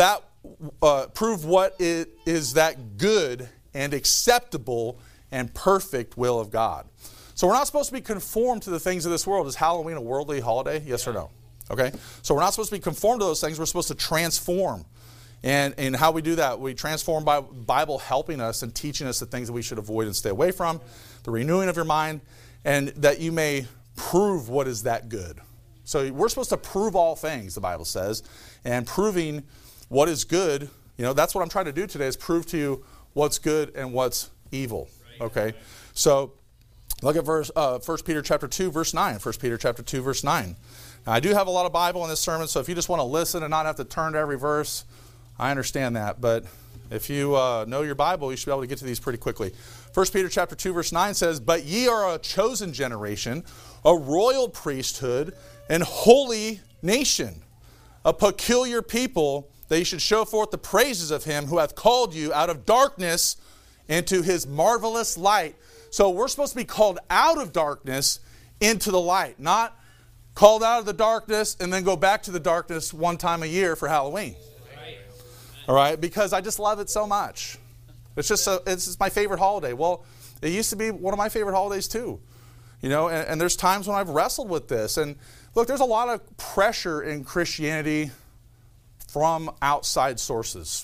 what it is that good and acceptable and perfect will of God. So we're not supposed to be conformed to the things of this world. Is Halloween a worldly holiday? Yes or no? Okay. So we're not supposed to be conformed to those things. We're supposed to transform. And how we do that, we transform by Bible helping us and teaching us the things that we should avoid and stay away from, the renewing of your mind, and that you may prove what is that good. So we're supposed to prove all things, the Bible says, and proving what is good, that's what I'm trying to do today, is prove to you what's good and what's evil. Okay? So look at 1 Peter chapter 2, verse 9. 1 Peter chapter 2, verse 9. Now, I do have a lot of Bible in this sermon, so if you just want to listen and not have to turn to every verse, I understand that. But if you know your Bible, you should be able to get to these pretty quickly. 1 Peter chapter 2, verse 9 says, but ye are a chosen generation, a royal priesthood, and holy nation, a peculiar people, that you should show forth the praises of Him who hath called you out of darkness into His marvelous light. So we're supposed to be called out of darkness into the light, not called out of the darkness and then go back to the darkness one time a year for Halloween. All right, because I just love it so much. It's my favorite holiday. Well, it used to be one of my favorite holidays too. And there's times when I've wrestled with this. And look, there's a lot of pressure in Christianity from outside sources.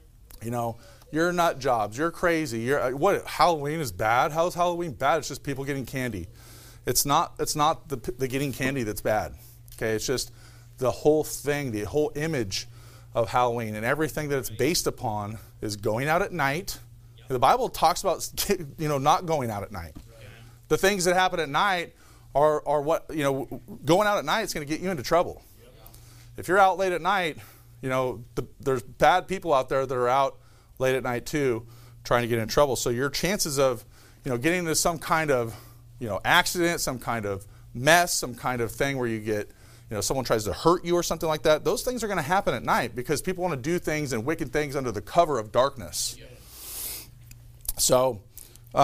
You're nut jobs. You're crazy. Halloween is bad? How is Halloween bad? It's just people getting candy. It's not the getting candy that's bad. Okay, it's just the whole thing, the whole image of Halloween, and everything that it's based upon is going out at night. The Bible talks about not going out at night. The things that happen at night are what going out at night is going to get you into trouble. If you're out late at night, there's bad people out there that are out late at night too, trying to get in trouble. So your chances of getting into some kind of accident, some kind of mess, some kind of thing where you get someone tries to hurt you or something like that, those things are going to happen at night because people want to do things and wicked things under the cover of darkness. So,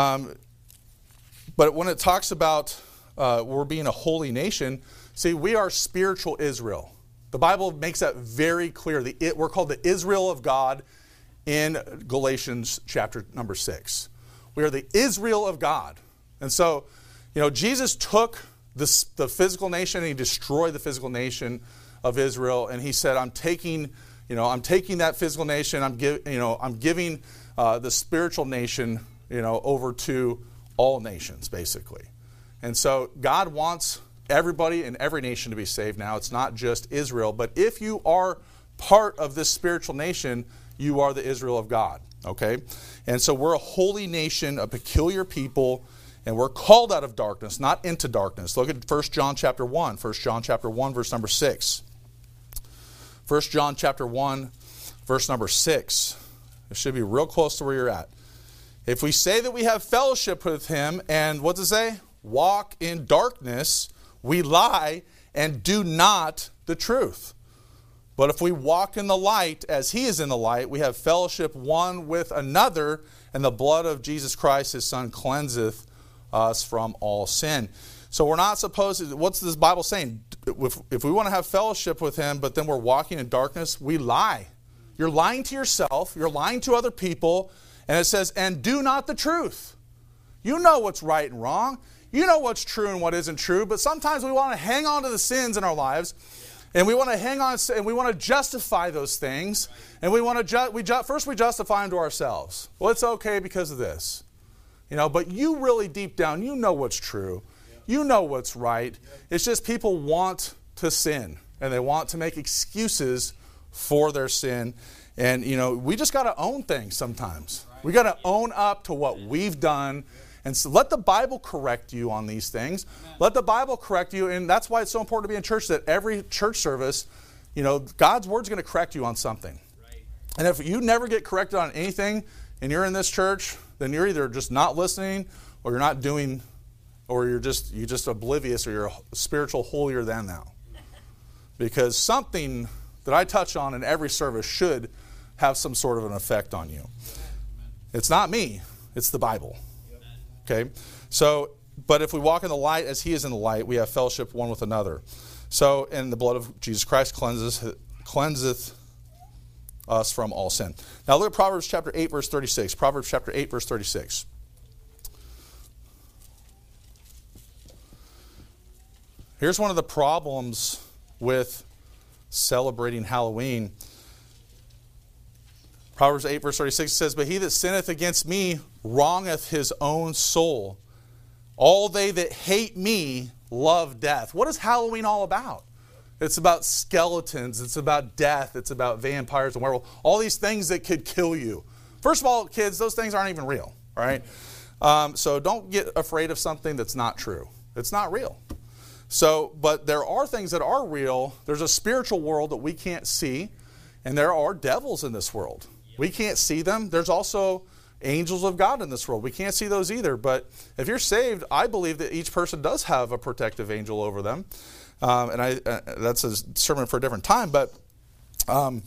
but when it talks about we're being a holy nation, see, we are spiritual Israel. The Bible makes that very clear. We're called the Israel of God in Galatians chapter number 6. We are the Israel of God. And so, Jesus took the physical nation and He destroyed the physical nation of Israel. And He said, I'm taking that physical nation, I'm giving the spiritual nation, over to all nations, basically. And so God wants everybody in every nation to be saved now. It's not just Israel. But if you are part of this spiritual nation, you are the Israel of God, okay? And so we're a holy nation, a peculiar people, and we're called out of darkness, not into darkness. Look at 1 John chapter 1. 1 John chapter 1, verse number 6. 1 John chapter 1, verse number 6. It should be real close to where you're at. If we say that we have fellowship with him and, what does it say? Walk in darkness, we lie and do not the truth. But if we walk in the light as he is in the light, we have fellowship one with another, and the blood of Jesus Christ, his son, cleanseth us from all sin. So we're not supposed to, what's this Bible saying? If we want to have fellowship with him, but then we're walking in darkness, we lie. You're lying to yourself, you're lying to other people, and it says, and do not the truth. You know what's right and wrong. You know what's true and what isn't true, but sometimes we want to hang on to the sins in our lives, and we want to hang on, and we want to justify those things, and we want to first we justify them to ourselves. Well, it's okay because of this, but you really deep down, you know what's true, you know what's right. It's just people want to sin, and they want to make excuses for their sin, and we just got to own things sometimes. We got to own up to what we've done. And so let the Bible correct you on these things. Let the Bible correct you. And that's why it's so important to be in church, that every church service, God's Word's going to correct you on something. Right. And if you never get corrected on anything and you're in this church, then you're either just not listening, or you're not doing, or you're just oblivious, or you're a spiritual holier than thou. Because something that I touch on in every service should have some sort of an effect on you. It's not me. It's the Bible. Okay, so, but if we walk in the light as he is in the light, we have fellowship one with another. So, and the blood of Jesus Christ cleanseth us from all sin. Now look at Proverbs chapter 8, verse 36. Proverbs chapter 8, verse 36. Here's one of the problems with celebrating Halloween. Proverbs 8, verse 36 says, but he that sinneth against me wrongeth his own soul. All they that hate me love death. What is Halloween all about? It's about skeletons. It's about death. It's about vampires and werewolves. All these things that could kill you. First of all, kids, those things aren't even real. All right? So don't get afraid of something that's not true. It's not real. So, but there are things that are real. There's a spiritual world that we can't see. And there are devils in this world. We can't see them. There's also angels of God in this world. We can't see those either. But if you're saved, I believe that each person does have a protective angel over them. That's a sermon for a different time. But, God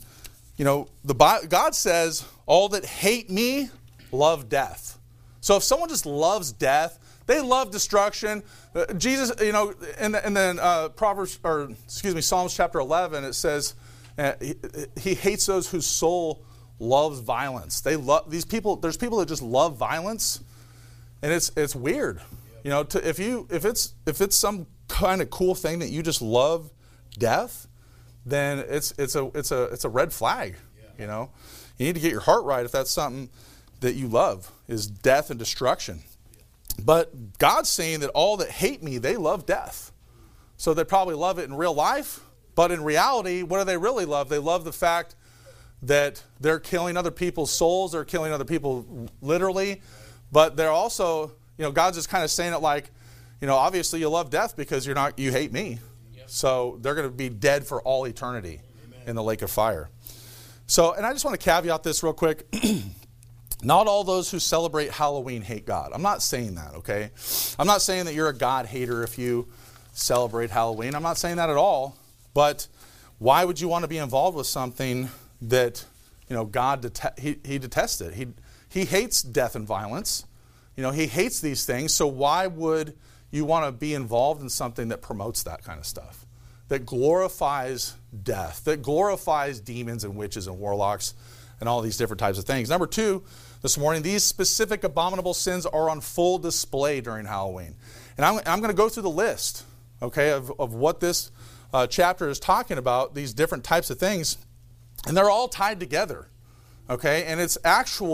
says, all that hate me love death. So if someone just loves death, they love destruction. Jesus, and then Psalms chapter 11, it says, he hates those whose soul loves violence. They love these people. There's people that just love violence, and it's weird. If it's some kind of cool thing that you just love death, then it's a red flag. You need to get your heart right if that's something that you love, is death and destruction. But God's saying that all that hate me, they love death. So they probably love it in real life. But in reality, what do they really love? They love the fact that they're killing other people's souls. They're killing other people literally. But they're also, God's just kind of saying it like, obviously you love death because you hate me. Yep. So they're going to be dead for all eternity. Amen. In the lake of fire. So, and I just want to caveat this real quick. Not all those who celebrate Halloween hate God. I'm not saying that, okay? I'm not saying that you're a God hater if you celebrate Halloween. I'm not saying that at all. But why would you want to be involved with something that, God he detests it? He hates death and violence. He hates these things. So why would you want to be involved in something that promotes that kind of stuff? That glorifies death, that glorifies demons and witches and warlocks and all these different types of things. Number 2, this morning, these specific abominable sins are on full display during Halloween. And I'm going to go through the list, okay, of what this chapter is talking about, these different types of things, and they're all tied together, okay? And it's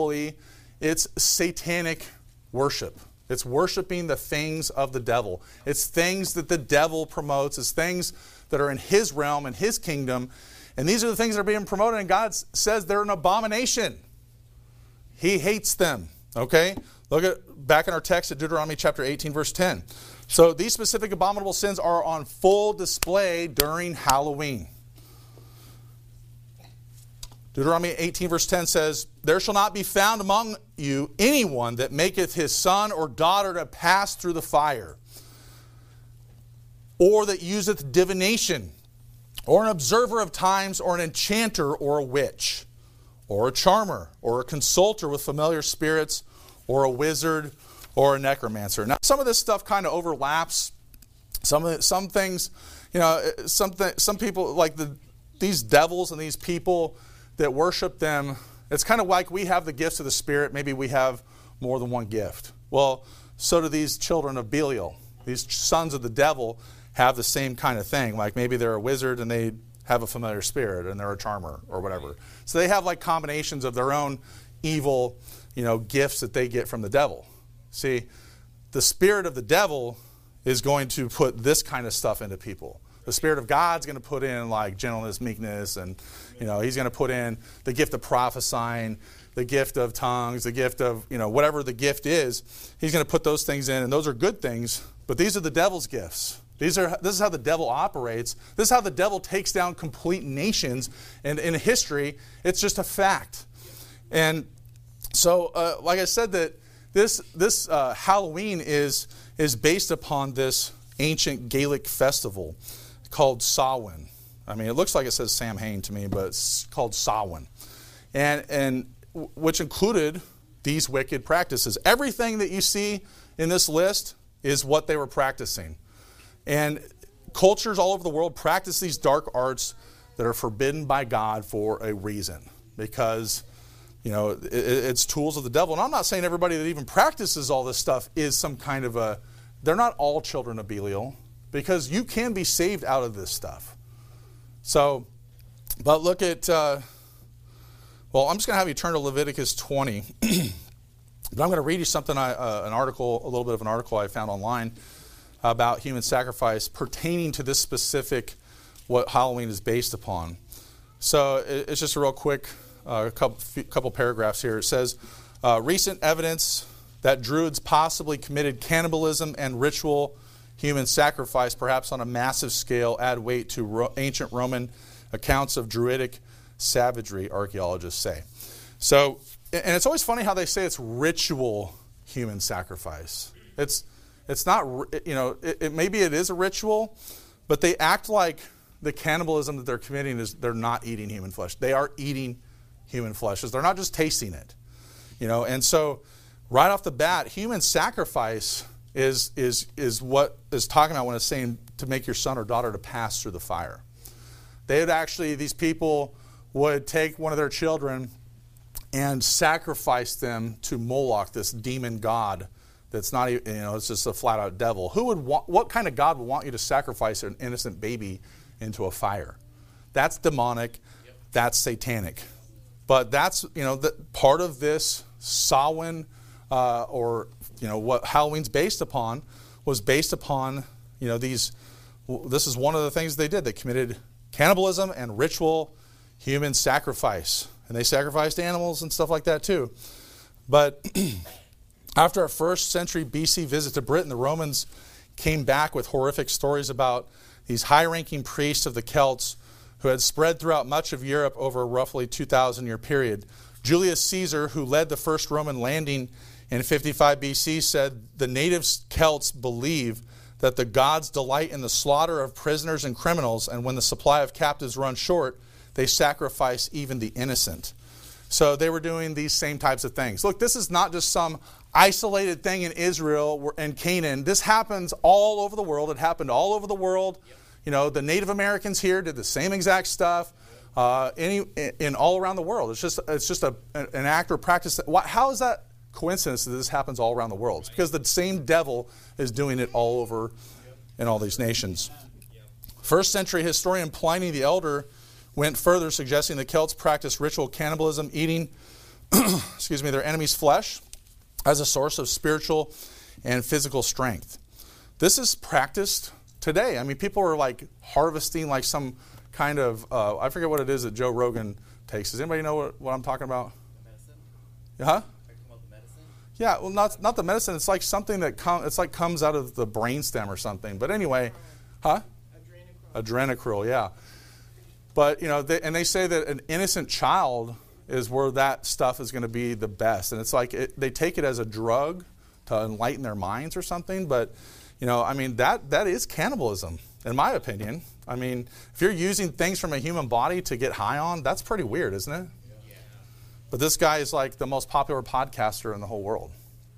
satanic worship. It's worshiping the things of the devil. It's things that the devil promotes. It's things that are in his realm and his kingdom. And these are the things that are being promoted, and God says they're an abomination. He hates them. Okay? Look at back in our text at Deuteronomy chapter 18, verse 10. So these specific abominable sins are on full display during Halloween. Deuteronomy 18, verse 10 says, "There shall not be found among you anyone that maketh his son or daughter to pass through the fire, or that useth divination, or an observer of times, or an enchanter, or a witch, or a charmer, or a consulter with familiar spirits, or a wizard, or a necromancer." Now, some of this stuff kind of overlaps. Some things, some people, like these devils and these people that worship them, it's kind of like we have the gifts of the Spirit. Maybe we have more than one gift. Well, so do these children of Belial. These sons of the devil have the same kind of thing. Like maybe they're a wizard and they have a familiar spirit, and they're a charmer or whatever. So they have like combinations of their own evil, gifts that they get from the devil. See, the spirit of the devil is going to put this kind of stuff into people. The Spirit of God's going to put in like gentleness, meekness, and He's going to put in the gift of prophesying, the gift of tongues, the gift of whatever the gift is. He's going to put those things in, and those are good things. But these are the devil's gifts. This is how the devil operates. This is how the devil takes down complete nations. And in history, it's just a fact. And so, like I said, that this Halloween is based upon this ancient Gaelic festival called Samhain. I mean, it looks like it says Samhain to me, but it's called Samhain, and which included these wicked practices. Everything that you see in this list is what they were practicing, and cultures all over the world practice these dark arts that are forbidden by God for a reason, because it's tools of the devil. And I'm not saying everybody that even practices all this stuff is some kind of they're not all children of Belial, because you can be saved out of this stuff. So, but look at, I'm just going to have you turn to Leviticus 20. But I'm going to read you something, a little bit of an article I found online about human sacrifice pertaining to this specific, what Halloween is based upon. So it's just a real quick couple paragraphs here. It says, recent evidence that Druids possibly committed cannibalism and ritual human sacrifice, perhaps on a massive scale, add weight to ancient Roman accounts of Druidic savagery, archaeologists say. So, and it's always funny how they say it's ritual human sacrifice. It's not, maybe it is a ritual, but they act like the cannibalism that they're committing is they're not eating human flesh. They are eating human flesh. They're not just tasting it. And so right off the bat, human sacrifice is what is talking about when it's saying to make your son or daughter to pass through the fire. These people would take one of their children and sacrifice them to Moloch, this demon god that's not, it's just a flat out devil. What kind of God would want you to sacrifice an innocent baby into a fire? That's demonic. Yep. That's satanic. But that's, part of this Samhain, what Halloween's based upon was based upon, this is one of the things they did. They committed cannibalism and ritual human sacrifice. And they sacrificed animals and stuff like that too. But after a 1st century BC visit to Britain, the Romans came back with horrific stories about these high-ranking priests of the Celts who had spread throughout much of Europe over a roughly 2,000-year period. Julius Caesar, who led the first Roman landing in 55 BC, said the native Celts believe that the gods delight in the slaughter of prisoners and criminals, and when the supply of captives runs short, they sacrifice even the innocent. So they were doing these same types of things. Look, this is not just some isolated thing in Israel and Canaan. This happens all over the world. It happened all over the world. Yep. The Native Americans here did the same exact stuff. In all around the world. It's just an act or practice. How is that coincidence that this happens all around the world? It's because the same devil is doing it all over in all these nations. 1st century historian Pliny the Elder went further, suggesting the Celts practiced ritual cannibalism, eating their enemy's flesh as a source of spiritual and physical strength. This is practiced today. I mean, people are like harvesting like some kind of, I forget what it is that Joe Rogan takes. Does anybody know what I'm talking about? Medicine? Huh? Are you talking about the medicine? Yeah, well, not the medicine. It's like something that comes out of the brainstem or something. But anyway, huh? Adrenochrome, yeah. But, they say that an innocent child is where that stuff is going to be the best. And it's like they take it as a drug to enlighten their minds or something. But, that is cannibalism, in my opinion. I mean, if you're using things from a human body to get high on, that's pretty weird, isn't it? Yeah. But this guy is like the most popular podcaster in the whole world.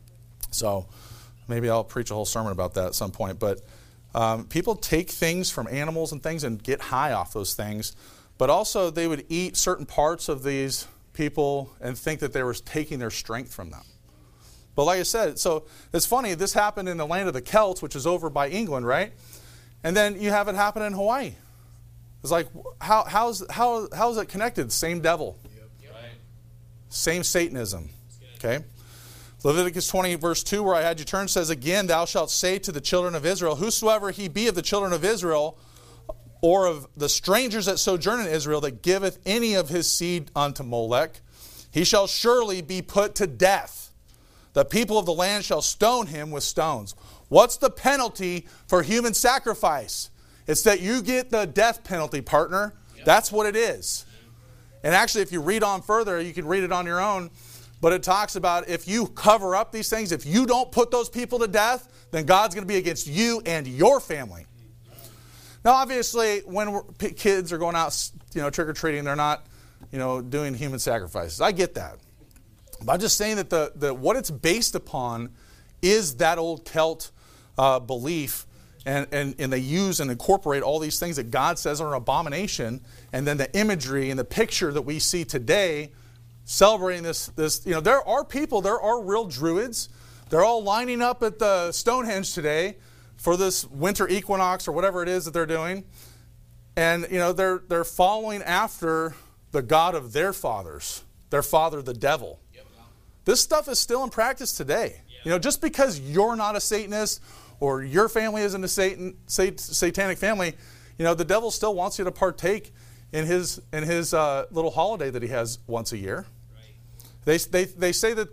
So maybe I'll preach a whole sermon about that at some point. But people take things from animals and things and get high off those things. But also they would eat certain parts of these people and think that they were taking their strength from them. But like I said, so it's funny, this happened in the land of the Celts, which is over by England, right? And then you have it happen in Hawaii. It's like, how is it connected? Same devil. Yep. Right. Same Satanism. Okay? Leviticus 20, verse 2, where I had you turn, says, again, thou shalt say to the children of Israel, whosoever he be of the children of Israel, or of the strangers that sojourn in Israel, that giveth any of his seed unto Molech, he shall surely be put to death. The people of the land shall stone him with stones. What's the penalty for human sacrifice? It's that you get the death penalty, partner. Yep. That's what it is. And actually, if you read on further, you can read it on your own. But it talks about if you cover up these things, if you don't put those people to death, then God's going to be against you and your family. Now, obviously, when kids are going out, trick-or-treating, they're not, doing human sacrifices. I get that. But I'm just saying that the what it's based upon is that old Celt belief, and they use and incorporate all these things that God says are an abomination, and then the imagery and the picture that we see today celebrating this, there are real Druids. They're all lining up at the Stonehenge today for this winter equinox or whatever it is that they're doing. And, they're following after the god of their fathers, their father, the devil. Yep. This stuff is still in practice today. Yeah. Just because you're not a Satanist or your family isn't a satanic family, the devil still wants you to partake in his little holiday that he has once a year. Right. They say that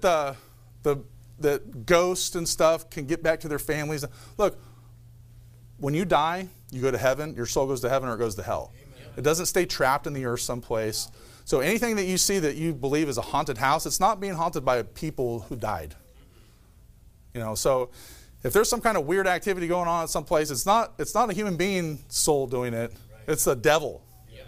the ghosts and stuff can get back to their families. Look, when you die, you go to heaven, your soul goes to heaven or it goes to hell. Amen. It doesn't stay trapped in the earth someplace. So anything that you see that you believe is a haunted house, it's not being haunted by people who died. So if there's some kind of weird activity going on at some place, it's not a human being soul doing it. Right. It's the devil. Yeah.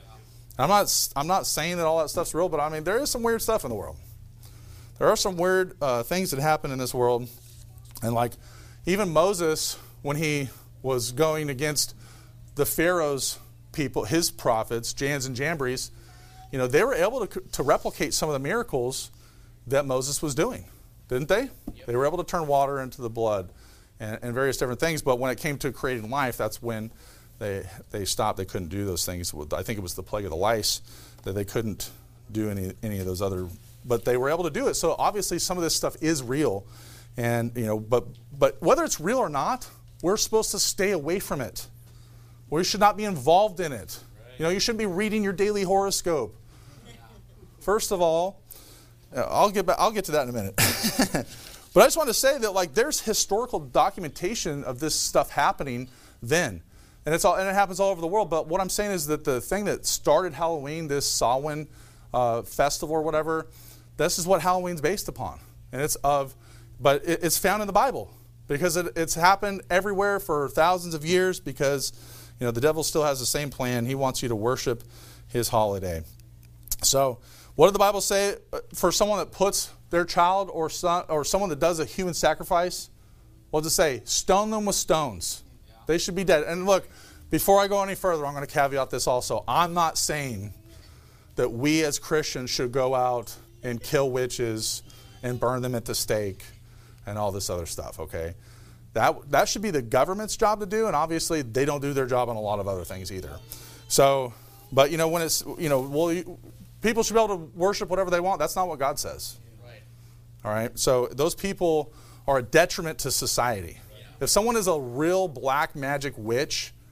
I'm not saying that all that stuff's real, but there is some weird stuff in the world. There are some weird things that happen in this world. And like even Moses, when he was going against the Pharaoh's people, his prophets, Jans and Jambres, they were able to replicate some of the miracles that Moses was doing, didn't they? Yep. They were able to turn water into the blood and various different things. But when it came to creating life, that's when they stopped. They couldn't do those things. I think it was the plague of the lice that they couldn't do any of those other. But they were able to do it. So obviously some of this stuff is real. And, but whether it's real or not, we're supposed to stay away from it. We should not be involved in it. Right. You shouldn't be reading your daily horoscope. First of all, I'll get to that in a minute. But I just want to say that there's historical documentation of this stuff happening then. And it happens all over the world. But what I'm saying is that the thing that started Halloween, this Samhain festival or whatever, this is what Halloween's based upon. And but it's found in the Bible. Because it's happened everywhere for thousands of years because, the devil still has the same plan. He wants you to worship his holiday. So what did the Bible say for someone that puts their child or son or someone that does a human sacrifice? What does it say? Stone them with stones. Yeah. They should be dead. And look, before I go any further, I'm going to caveat this also. I'm not saying that we as Christians should go out and kill witches and burn them at the stake and all this other stuff, okay? That should be the government's job to do, and obviously they don't do their job on a lot of other things either. So, but when it's, people should be able to worship whatever they want. That's not what God says. Right. All right? So those people are a detriment to society. Yeah. If someone is a real black magic witch,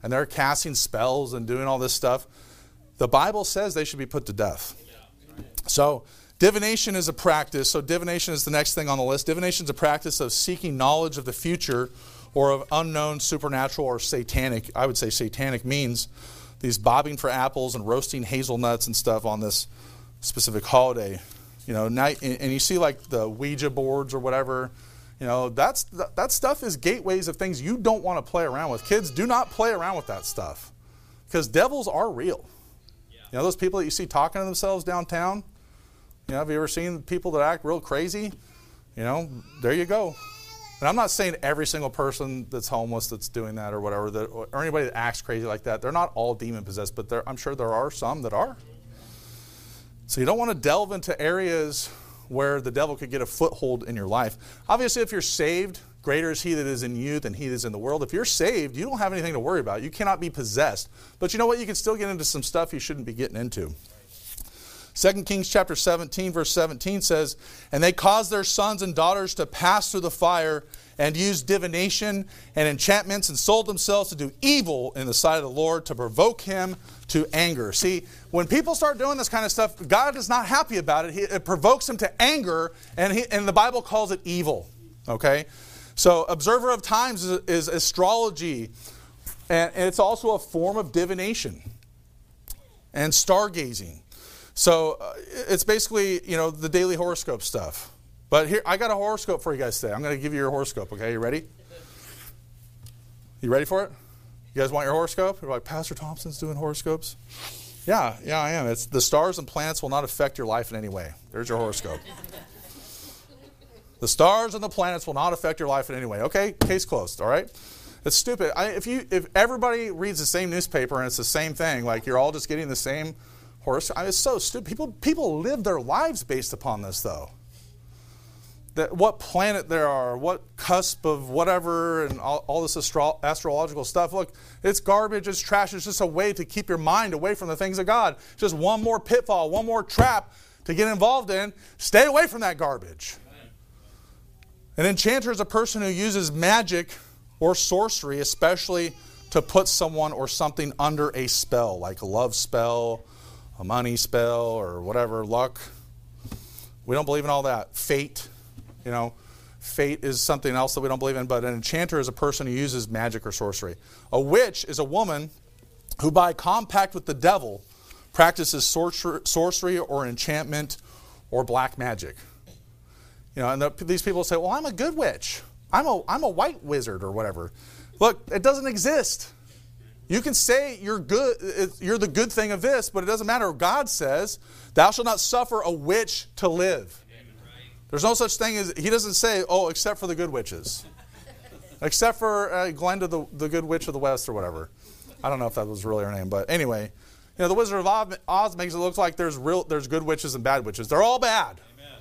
and they're casting spells and doing all this stuff, the Bible says they should be put to death. So divination is a practice. So divination is the next thing on the list. Divination is a practice of seeking knowledge of the future or of unknown supernatural or satanic, I would say satanic means, these bobbing for apples and roasting hazelnuts and stuff on this specific holiday. You know, now, and you see like the Ouija boards or whatever, you know, that stuff is gateways of things you don't want to play around with. Kids, do not play around with that stuff because devils are real. You know, those people that you see talking to themselves downtown, you know, have you ever seen people that act real crazy? You know, there you go. And I'm not saying every single person that's homeless that's doing that or whatever, or anybody that acts crazy like that, they're not all demon-possessed, but I'm sure there are some that are. So you don't want to delve into areas where the devil could get a foothold in your life. Obviously, if you're saved, greater is he that is in you than he that is in the world. If you're saved, you don't have anything to worry about. You cannot be possessed. But you know what? You can still get into some stuff you shouldn't be getting into. 2 Kings chapter 17, verse 17 says, "And they caused their sons and daughters to pass through the fire and used divination and enchantments and sold themselves to do evil in the sight of the Lord to provoke him to anger." See, when people start doing this kind of stuff, God is not happy about it. It provokes him to anger, and the Bible calls it evil. Okay? So observer of times is astrology, and it's also a form of divination and stargazing. So it's basically, you know, the daily horoscope stuff. But here, I got a horoscope for you guys today. I'm going to give you your horoscope, okay? You ready? You ready for it? You guys want your horoscope? You're like, Pastor Thompson's doing horoscopes? Yeah, I am. It's the stars and planets will not affect your life in any way. There's your horoscope. The stars and the planets will not affect your life in any way. Okay, case closed, all right? It's stupid. If everybody reads the same newspaper and it's the same thing, like you're all just getting the same horoscope, it's so stupid. People live their lives based upon this, though. That what planet there are, what cusp of whatever, and all this astrological stuff. Look, it's garbage, it's trash. It's just a way to keep your mind away from the things of God. Just one more pitfall, one more trap to get involved in. Stay away from that garbage. An enchanter is a person who uses magic or sorcery, especially to put someone or something under a spell, like a love spell, a money spell, or whatever, luck. We don't believe in all that. Fate, you know, fate is something else that we don't believe in, but an enchanter is a person who uses magic or sorcery. A witch is a woman who, by compact with the devil, practices sorcery or enchantment or black magic. You know, and these people say, well, I'm a good witch. I'm a white wizard or whatever. Look, it doesn't exist. You can say you're good, you're the good thing of this, but it doesn't matter. God says, thou shalt not suffer a witch to live. There's no such thing as, he doesn't say, oh, except for the good witches. Except for Glenda, the good witch of the West or whatever. I don't know if that was really her name, but anyway. You know, the Wizard of Oz makes it look like there's good witches and bad witches. They're all bad.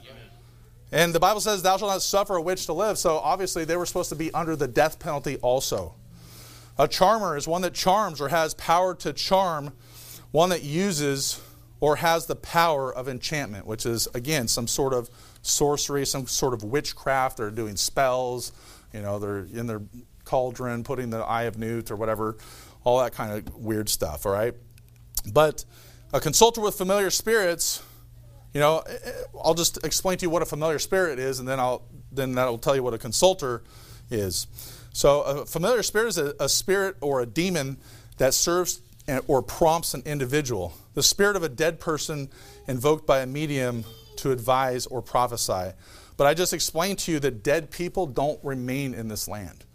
And the Bible says, thou shalt not suffer a witch to live. So obviously they were supposed to be under the death penalty also. A charmer is one that charms or has power to charm, one that uses or has the power of enchantment, which is, again, some sort of sorcery, some sort of witchcraft. They're doing spells. You know, they're in their cauldron, putting the eye of Newt or whatever, all that kind of weird stuff, all right? But a consulter with familiar spirits, you know, I'll just explain to you what a familiar spirit is, and then that'll tell you what a consulter is. So a familiar spirit is a spirit or a demon that serves or prompts an individual. The spirit of a dead person invoked by a medium to advise or prophesy. But I just explained to you that dead people don't remain in this land.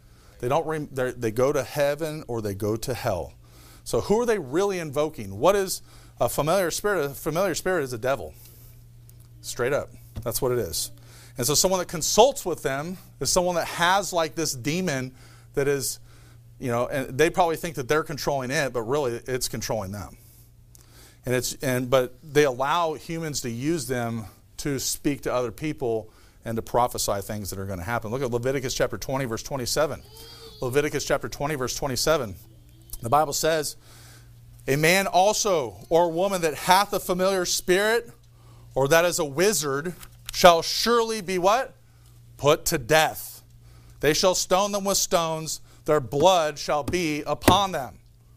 They go to heaven or they go to hell. So who are they really invoking? What is a familiar spirit? A familiar spirit is a devil. Straight up. That's what it is. And so someone that consults with them is someone that has like this demon that is, you know, and they probably think that they're controlling it, but really it's controlling them. But they allow humans to use them to speak to other people and to prophesy things that are going to happen. Look at Leviticus chapter 20, verse 27. Leviticus chapter 20, verse 27. The Bible says, a man also or woman that hath a familiar spirit, or that is a wizard, shall surely be what? Put to death. They shall stone them with stones. Their blood shall be upon them.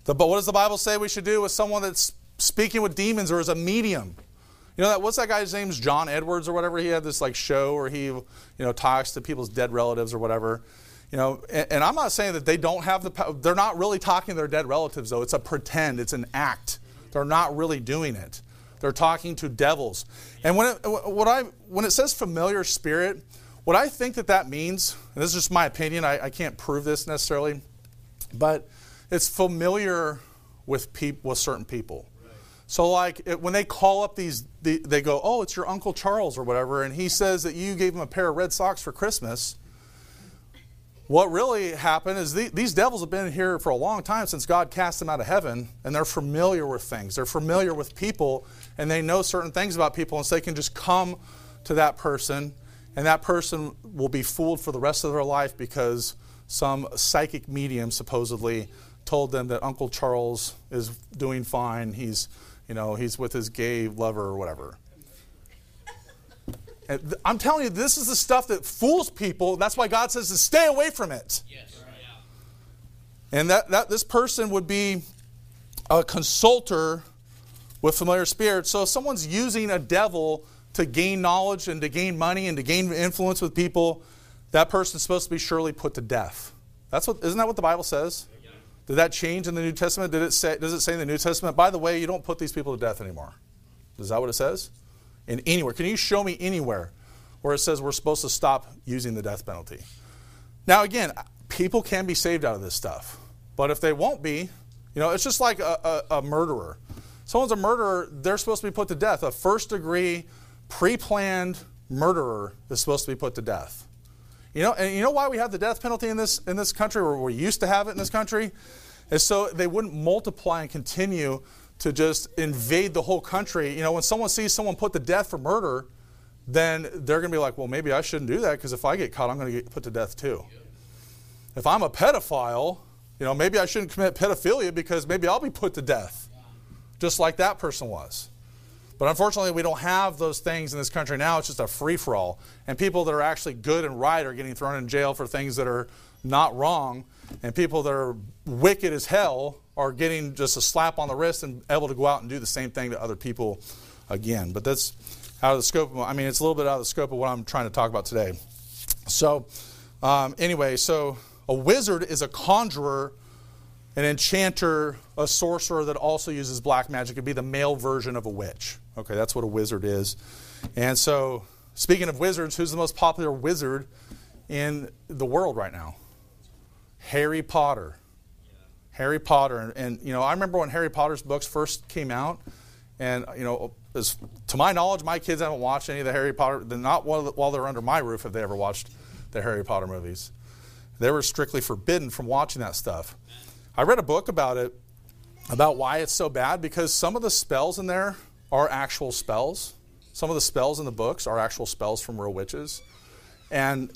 But what does the Bible say we should do with someone that's speaking with demons or is a medium? What's that guy's name? John Edwards or whatever. He had this like show where he, talks to people's dead relatives or whatever. And I'm not saying that they don't have the power. They're not really talking to their dead relatives, though. It's a pretend. It's an act. They're not really doing it. They're talking to devils. And when it says familiar spirit, what I think that means, and this is just my opinion, I can't prove this necessarily, but it's familiar with certain people. So when they call up they go, oh, it's your Uncle Charles or whatever, and he says that you gave him a pair of red socks for Christmas. What really happened is these devils have been here for a long time since God cast them out of heaven, and they're familiar with things. They're familiar with people, and they know certain things about people, and so they can just come to that person, and that person will be fooled for the rest of their life because some psychic medium supposedly told them that Uncle Charles is doing fine. He's with his gay lover or whatever. And I'm telling you, this is the stuff that fools people. That's why God says to stay away from it. Yes. And that this person would be a consulter with familiar spirits. So if someone's using a devil to gain knowledge and to gain money and to gain influence with people, that person's supposed to be surely put to death. Isn't that what the Bible says? Did that change in the New Testament? Does it say in the New Testament, by the way, you don't put these people to death anymore? Is that what it says? In anywhere. Can you show me anywhere where it says we're supposed to stop using the death penalty? Now, again, people can be saved out of this stuff. But if they won't be, it's just like a murderer. Someone's a murderer, they're supposed to be put to death. A first-degree, pre-planned murderer is supposed to be put to death. And you know why we have the death penalty in this country, or we used to have it in this country? Is so they wouldn't multiply and continue to just invade the whole country. When someone sees someone put to death for murder, then they're going to be like, well, maybe I shouldn't do that because if I get caught, I'm going to get put to death too. If I'm a pedophile, maybe I shouldn't commit pedophilia because maybe I'll be put to death, just like that person was. But unfortunately, we don't have those things in this country now. It's just a free-for-all. And people that are actually good and right are getting thrown in jail for things that are not wrong. And people that are wicked as hell are getting just a slap on the wrist and able to go out and do the same thing to other people again. But that's out of the scope of, it's a little bit out of the scope of what I'm trying to talk about today. So, anyway, a wizard is a conjurer, an enchanter, a sorcerer that also uses black magic. It would be the male version of a witch. Okay, that's what a wizard is. And so, speaking of wizards, who's the most popular wizard in the world right now? Harry Potter. Harry Potter. And I remember when Harry Potter's books first came out, and, to my knowledge, my kids haven't watched any of the Harry Potter. They're not while they're under my roof have they ever watched the Harry Potter movies. They were strictly forbidden from watching that stuff. I read a book about it, about why it's so bad, because some of the spells in there are actual spells. Some of the spells in the books are actual spells from real witches. And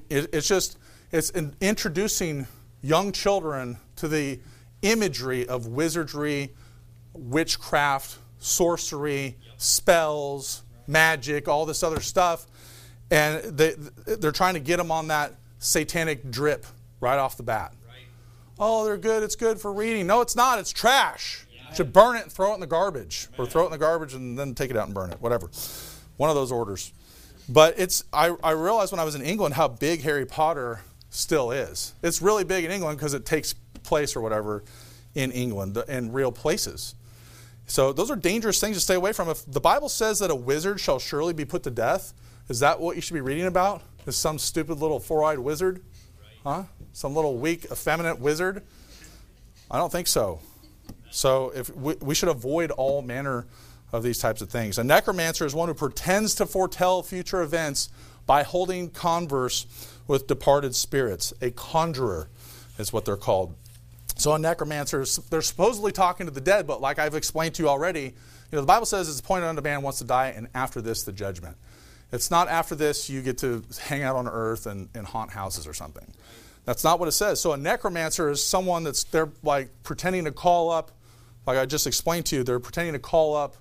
it's introducing young children to the imagery of wizardry, witchcraft, sorcery, spells, magic, all this other stuff. And they're trying to get them on that satanic drip right off the bat. Oh, they're good. It's good for reading. No, it's not. It's trash. You should burn it and throw it in the garbage. Or throw it in the garbage and then take it out and burn it. Whatever. One of those orders. But I realized when I was in England how big Harry Potter still is. It's really big in England because it takes place or whatever in England, in real places. So those are dangerous things to stay away from. If the Bible says that a wizard shall surely be put to death, is that what you should be reading about? Is some stupid little four-eyed wizard? Huh? Some little weak, effeminate wizard? I don't think so. So if we should avoid all manner of these types of things. A necromancer is one who pretends to foretell future events by holding converse with departed spirits. A conjurer is what they're called. So a necromancer, they're supposedly talking to the dead, but like I've explained to you already, the Bible says it's appointed unto man once to die, and after this, the judgment. It's not after this you get to hang out on earth and haunt houses or something. That's not what it says. So a necromancer is someone they're like pretending to call up, like I just explained to you, they're pretending to call up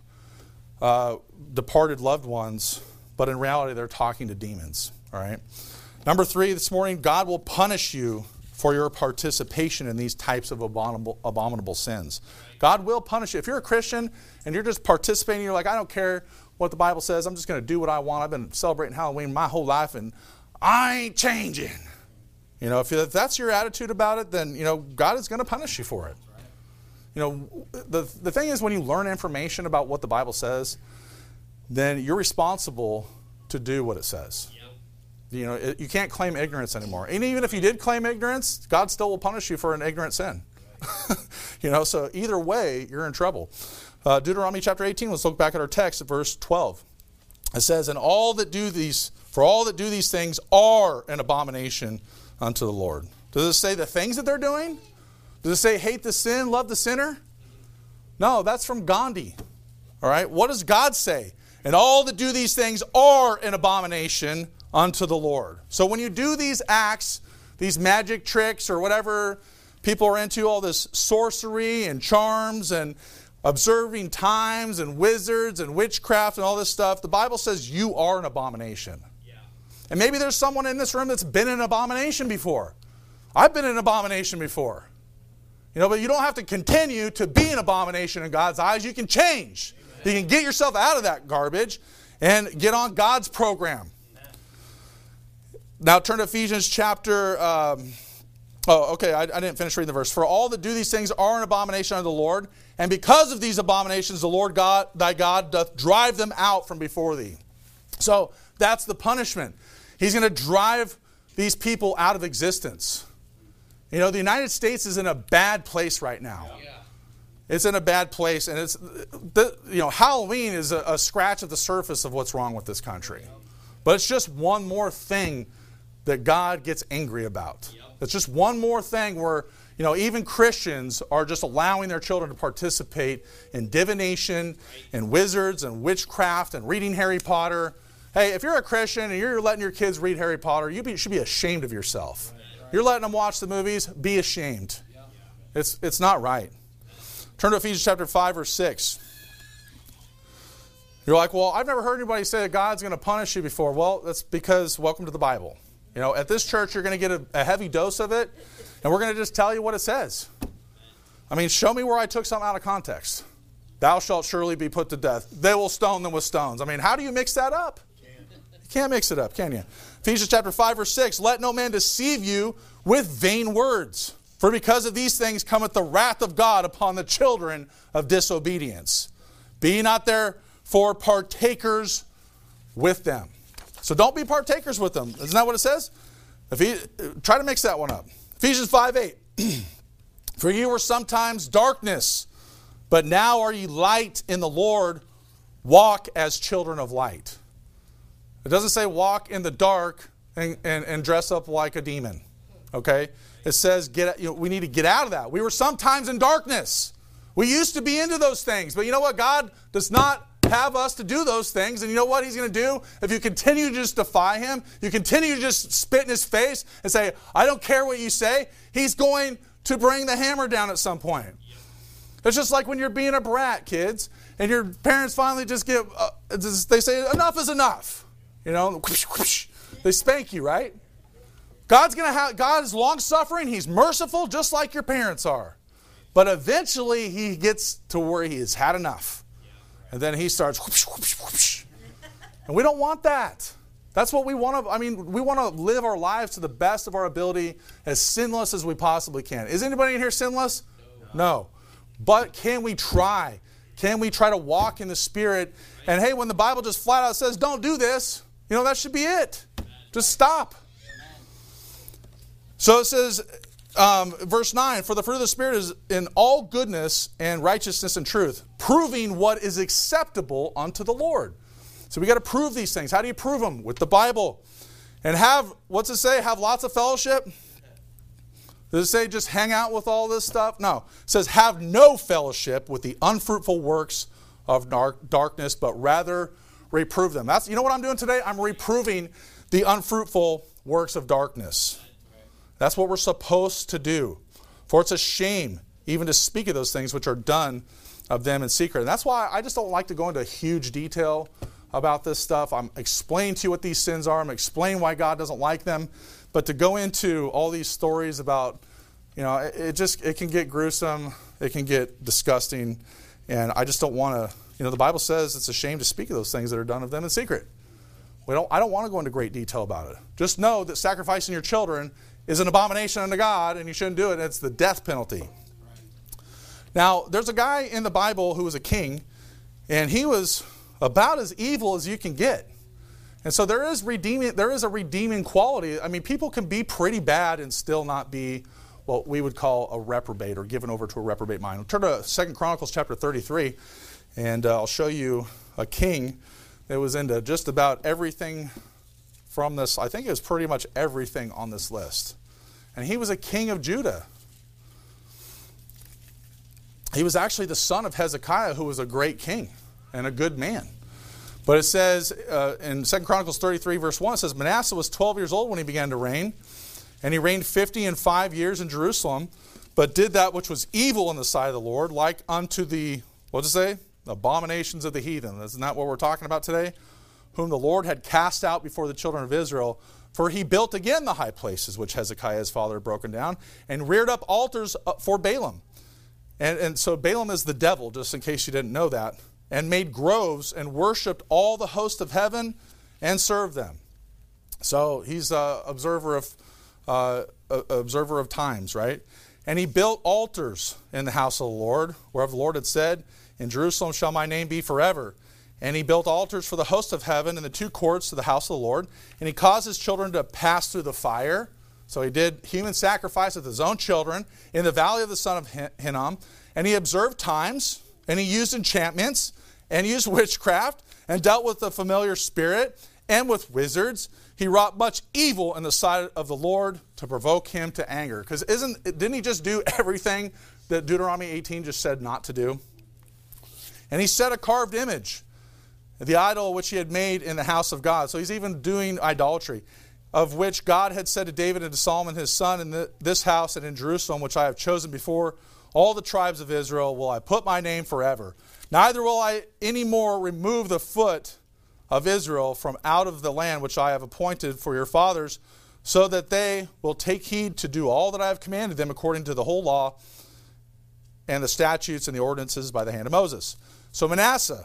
departed loved ones, but in reality they're talking to demons. All right. Number 3 this morning, God will punish you for your participation in these types of abominable sins. God will punish you. If you're a Christian and you're just participating, you're like, I don't care what the Bible says, I'm just going to do what I want. I've been celebrating Halloween my whole life and I ain't changing. You know, if that's your attitude about it, then, you know, God is going to punish you for it. You know, the thing is, when you learn information about what the Bible says, then you're responsible to do what it says. You know, you can't claim ignorance anymore. And even if you did claim ignorance, God still will punish you for an ignorant sin. You know, so either way, you're in trouble. Deuteronomy chapter 18, let's look back at our text at verse 12. It says, and all that do these things are an abomination unto the Lord. Does it say the things that they're doing? Does it say hate the sin, love the sinner? No, that's from Gandhi. All right, what does God say? And all that do these things are an abomination unto the Lord. So when you do these acts, these magic tricks or whatever people are into, all this sorcery and charms and observing times and wizards and witchcraft and all this stuff, the Bible says you are an abomination. Yeah. And maybe there's someone in this room that's been an abomination before. I've been an abomination before. You know, but you don't have to continue to be an abomination in God's eyes. You can change. Amen. You can get yourself out of that garbage and get on God's program. Now turn to Ephesians chapter, I didn't finish reading the verse. For all that do these things are an abomination unto the Lord, and because of these abominations the Lord God, thy God doth drive them out from before thee. So that's the punishment. He's going to drive these people out of existence. You know, the United States is in a bad place right now. Yeah. It's in a bad place, and Halloween is a scratch at the surface of what's wrong with this country. But it's just one more thing that God gets angry about. Yep. It's just one more thing where, you know, even Christians are just allowing their children to participate in divination and wizards and witchcraft and reading Harry Potter. Hey, if you're a Christian and you're letting your kids read Harry Potter, you should be ashamed of yourself. Right. You're letting them watch the movies, be ashamed. Yep. It's not right. Turn to Ephesians chapter 5 or 6. You're like, well, I've never heard anybody say that God's going to punish you before. Well, that's because welcome to the Bible. You know, at this church, you're going to get a heavy dose of it, and we're going to just tell you what it says. I mean, show me where I took something out of context. Thou shalt surely be put to death. They will stone them with stones. I mean, how do you mix that up? You can't mix it up, can you? Ephesians chapter 5 verse 6, let no man deceive you with vain words. For because of these things cometh the wrath of God upon the children of disobedience. Be ye not therefore partakers with them. So don't be partakers with them. Isn't that what it says? Try to mix that one up. Ephesians 5:8. For ye were sometimes darkness, but now are ye light in the Lord. Walk as children of light. It doesn't say walk in the dark and dress up like a demon. Okay? It says we need to get out of that. We were sometimes in darkness. We used to be into those things. But you know what? God does not have us to do those things. And you know what He's going to do? If you continue to just defy Him, you continue to just spit in His face and say, I don't care what you say, He's going to bring the hammer down at some point. It's just like when you're being a brat, kids, and your parents finally just they say, enough is enough. You know, they spank you, right? God is long-suffering. He's merciful, just like your parents are. But eventually, He gets to where He has had enough. And then He starts whoosh, whoosh, whoosh. And we don't want that. That's what we want to, we want to live our lives to the best of our ability, as sinless as we possibly can. Is anybody in here sinless? No. But can we try? Can we try to walk in the Spirit? And hey, when the Bible just flat out says, don't do this, you know, that should be it. Just stop. So it says, verse 9, for the fruit of the Spirit is in all goodness and righteousness and truth, proving what is acceptable unto the Lord. So we got to prove these things. How do you prove them? With the Bible. And what's it say? Have lots of fellowship? Does it say just hang out with all this stuff? No. It says have no fellowship with the unfruitful works of darkness, but rather reprove them. You know what I'm doing today? I'm reproving the unfruitful works of darkness. That's what we're supposed to do. For it's a shame even to speak of those things which are done of them in secret. And that's why I just don't like to go into huge detail about this stuff. I'm explaining to you what these sins are. I'm explaining why God doesn't like them. But to go into all these stories about, it can get gruesome. It can get disgusting. And I just don't want to, the Bible says it's a shame to speak of those things that are done of them in secret. I don't want to go into great detail about it. Just know that sacrificing your children is an abomination unto God, and you shouldn't do it. It's the death penalty. Now, there's a guy in the Bible who was a king, and he was about as evil as you can get. And so there is a redeeming quality. I mean, people can be pretty bad and still not be what we would call a reprobate or given over to a reprobate mind. Turn to 2 Chronicles chapter 33, and I'll show you a king that was into just about everything from this. I think it was pretty much everything on this list. And he was a king of Judah. He was actually the son of Hezekiah, who was a great king and a good man. But it says in 2 Chronicles 33, verse 1, it says, Manasseh was 12 years old when he began to reign, and he reigned 55 years in Jerusalem, but did that which was evil in the sight of the Lord, like unto the, what does it say? Abominations of the heathen. Isn't that what we're talking about today? Whom the Lord had cast out before the children of Israel. For he built again the high places which Hezekiah his father had broken down, and reared up altars for Balaam. And so Balaam is the devil, just in case you didn't know that, and made groves and worshipped all the host of heaven and served them. So he's an observer of times, right? And he built altars in the house of the Lord, whereof the Lord had said, in Jerusalem shall my name be forever. And he built altars for the host of heaven in the two courts to the house of the Lord. And he caused his children to pass through the fire. So he did human sacrifice with his own children in the valley of the son of Hinnom. And he observed times, and he used enchantments, and used witchcraft, and dealt with the familiar spirit, and with wizards. He wrought much evil in the sight of the Lord to provoke him to anger. Because didn't he just do everything that Deuteronomy 18 just said not to do? And he set a carved image, the idol which he had made in the house of God. So he's even doing idolatry, of which God had said to David and to Solomon his son, in this house and in Jerusalem, which I have chosen before all the tribes of Israel, will I put my name forever. Neither will I any more remove the foot of Israel from out of the land which I have appointed for your fathers, so that they will take heed to do all that I have commanded them according to the whole law and the statutes and the ordinances by the hand of Moses. So Manasseh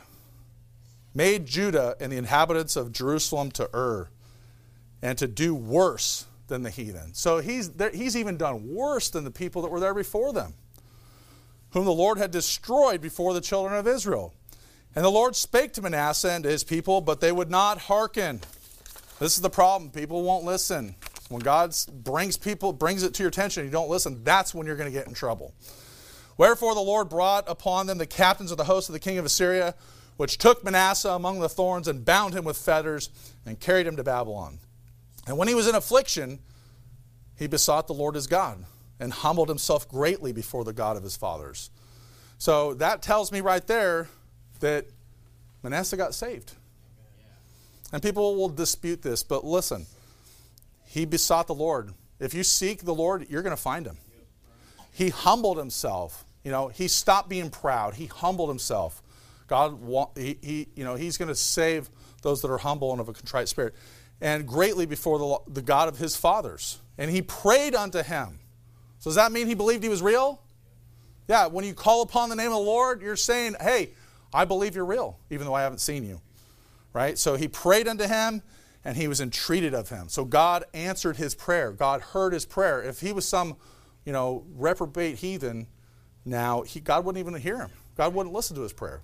made Judah and the inhabitants of Jerusalem to err and to do worse than the heathen. So he's even done worse than the people that were there before them, whom the Lord had destroyed before the children of Israel. And the Lord spake to Manasseh and to his people, but they would not hearken. This is the problem. People won't listen. When God brings it to your attention and you don't listen, that's when you're going to get in trouble. Wherefore the Lord brought upon them the captains of the host of the king of Assyria, which took Manasseh among the thorns and bound him with fetters and carried him to Babylon. And when he was in affliction, he besought the Lord his God and humbled himself greatly before the God of his fathers. So that tells me right there that Manasseh got saved. And people will dispute this, but listen, he besought the Lord. If you seek the Lord, you're going to find him. He humbled himself. He stopped being proud. He humbled himself. God, he's going to save those that are humble and of a contrite spirit. And greatly before the God of his fathers. And he prayed unto him. So does that mean he believed he was real? Yeah, when you call upon the name of the Lord, you're saying, hey, I believe you're real, even though I haven't seen you. Right? So he prayed unto him, and he was entreated of him. So God answered his prayer. God heard his prayer. If he was some, reprobate heathen, now God wouldn't even hear him. God wouldn't listen to his prayer.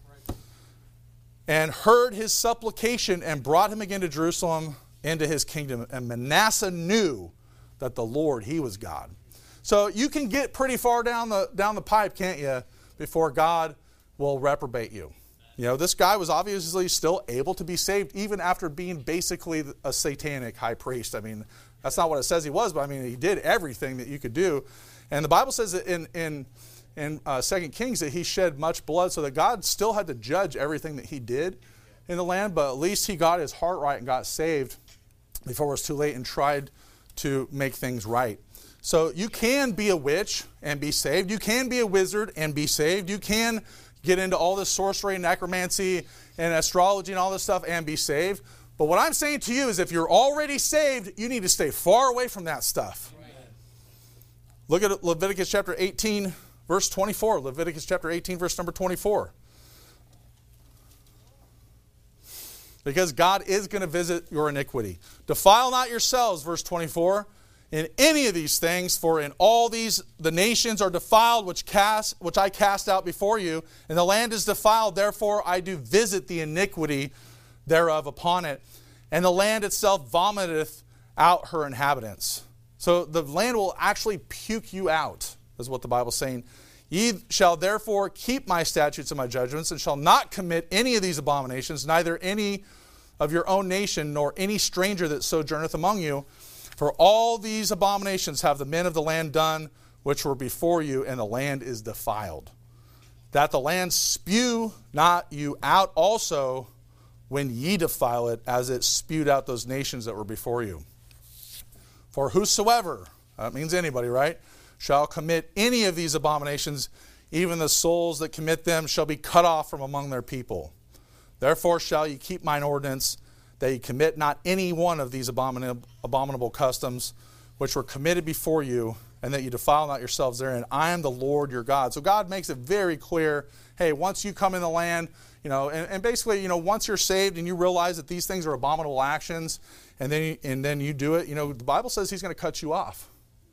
And heard his supplication and brought him again to Jerusalem into his kingdom. And Manasseh knew that the Lord, he was God. So you can get pretty far down the pipe, can't you, before God will reprobate you. This guy was obviously still able to be saved even after being basically a satanic high priest. I mean, that's not what it says he was, but I mean, he did everything that you could do. And the Bible says that in 2 Kings that he shed much blood, so that God still had to judge everything that he did in the land, but at least he got his heart right and got saved before it was too late and tried to make things right. So you can be a witch and be saved. You can be a wizard and be saved. You can get into all this sorcery and necromancy and astrology and all this stuff and be saved. But what I'm saying to you is if you're already saved, you need to stay far away from that stuff. Amen. Look at Leviticus chapter 18, verse 24. Leviticus chapter 18, verse number 24. Because God is going to visit your iniquity. Defile not yourselves, verse 24, in any of these things, for in all these the nations are defiled, which I cast out before you, and the land is defiled, therefore I do visit the iniquity thereof upon it. And the land itself vomiteth out her inhabitants. So the land will actually puke you out, is what the Bible's saying. Ye shall therefore keep my statutes and my judgments, and shall not commit any of these abominations, neither any of your own nation, nor any stranger that sojourneth among you. For all these abominations have the men of the land done, which were before you, and the land is defiled. That the land spew not you out also when ye defile it, as it spewed out those nations that were before you. For whosoever, that means anybody, right, shall commit any of these abominations, even the souls that commit them shall be cut off from among their people. Therefore shall ye keep mine ordinance, that ye commit not any one of these abominable customs, which were committed before you, and that you defile not yourselves therein. I am the Lord your God. So God makes it very clear, hey, once you come in the land, and basically, once you're saved and you realize that these things are abominable actions, and then you do it, the Bible says he's going to cut you off.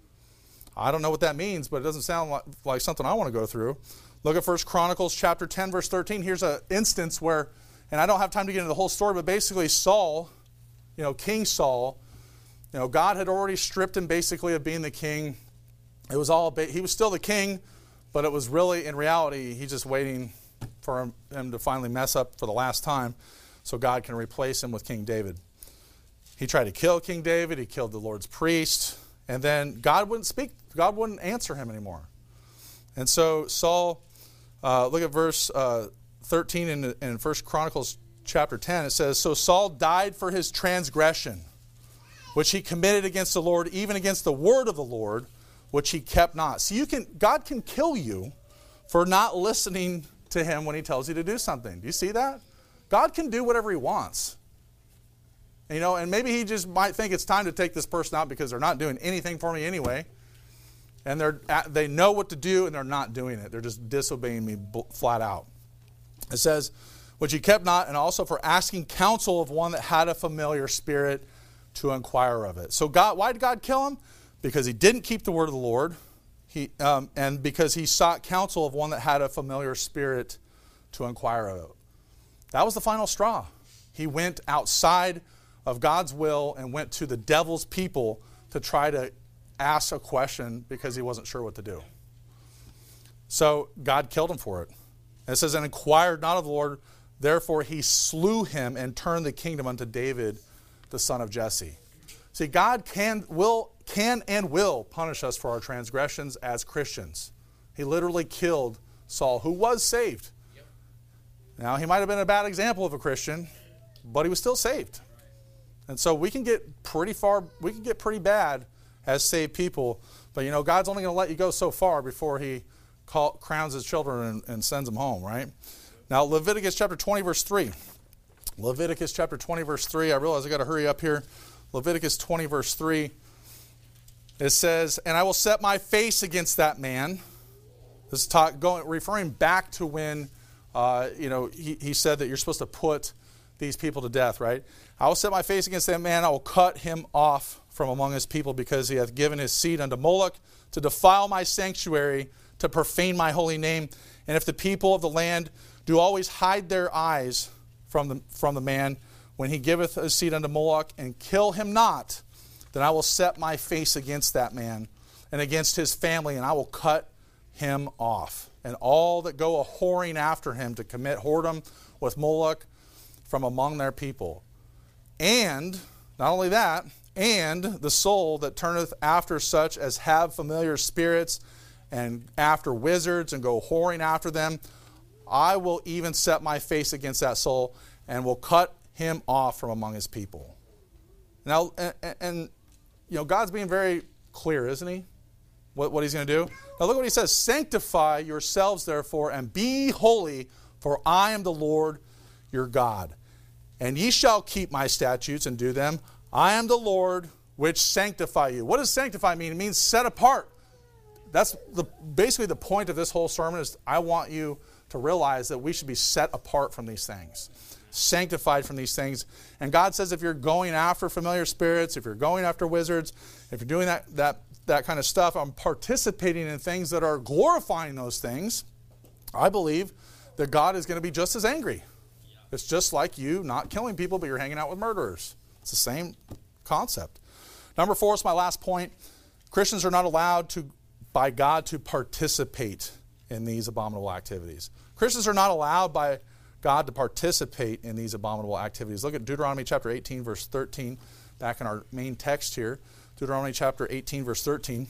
I don't know what that means, but it doesn't sound like something I want to go through. Look at 1 Chronicles chapter 10, verse 13. Here's an instance where, and I don't have time to get into the whole story, but basically Saul, King Saul, God had already stripped him basically of being the king. It was he was still the king, but it was really, in reality, he's just waiting for him to finally mess up for the last time so God can replace him with King David. He tried to kill King David. He killed the Lord's priest. And then God wouldn't speak. God wouldn't answer him anymore. And so Saul, look at verse 13 in 1 Chronicles chapter 10. It says, so Saul died for his transgression, which he committed against the Lord, even against the word of the Lord, which he kept not. So God can kill you for not listening to him when he tells you to do something. Do you see that? God can do whatever he wants. And maybe he just might think it's time to take this person out because they're not doing anything for me anyway. And they know what to do and they're not doing it. They're just disobeying me flat out. It says, which he kept not, and also for asking counsel of one that had a familiar spirit to inquire of it. So why did God kill him? Because he didn't keep the word of the Lord. And because he sought counsel of one that had a familiar spirit to inquire of it. That was the final straw. He went outside of God's will and went to the devil's people to try to ask a question because he wasn't sure what to do. So God killed him for it. And it says, and inquired not of the Lord, therefore he slew him and turned the kingdom unto David, the son of Jesse. See, God can and will punish us for our transgressions as Christians. He literally killed Saul, who was saved. Yep. Now, he might have been a bad example of a Christian, but he was still saved. And so we can get pretty bad as saved people, but God's only going to let you go so far before he crowns his children and sends them home, right? Now, Leviticus chapter 20, verse 3. Leviticus chapter 20, verse 3. I realize I got to hurry up here. Leviticus 20, verse 3. It says, and I will set my face against that man. This is referring back to when, he said that you're supposed to put these people to death, right? I will set my face against that man. I will cut him off from among his people because he hath given his seed unto Moloch to defile my sanctuary, to profane my holy name. And if the people of the land do always hide their eyes from the man when he giveth his seed unto Moloch, and kill him not, then I will set my face against that man and against his family, and I will cut him off. And all that go a-whoring after him to commit whoredom with Moloch from among their people. And, not only that, and the soul that turneth after such as have familiar spirits and after wizards and go whoring after them, I will even set my face against that soul and will cut him off from among his people. Now, and God's being very clear, isn't he? What he's going to do? Now look what he says. Sanctify yourselves therefore and be holy, for I am the Lord your God. And ye shall keep my statutes and do them. I am the Lord which sanctify you. What does sanctify mean? It means set apart. That's basically the point of this whole sermon is I want you to realize that we should be set apart from these things. Sanctified from these things. And God says if you're going after familiar spirits, if you're going after wizards, if you're doing that kind of stuff, I'm participating in things that are glorifying those things, I believe that God is going to be just as angry. It's just like you not killing people, but you're hanging out with murderers. It's the same concept. Number 4 is my last point. Christians are not allowed by God to participate in these abominable activities. Christians are not allowed by God to participate in these abominable activities. Look at Deuteronomy chapter 18, verse 13, back in our main text here. Deuteronomy chapter 18, verse 13.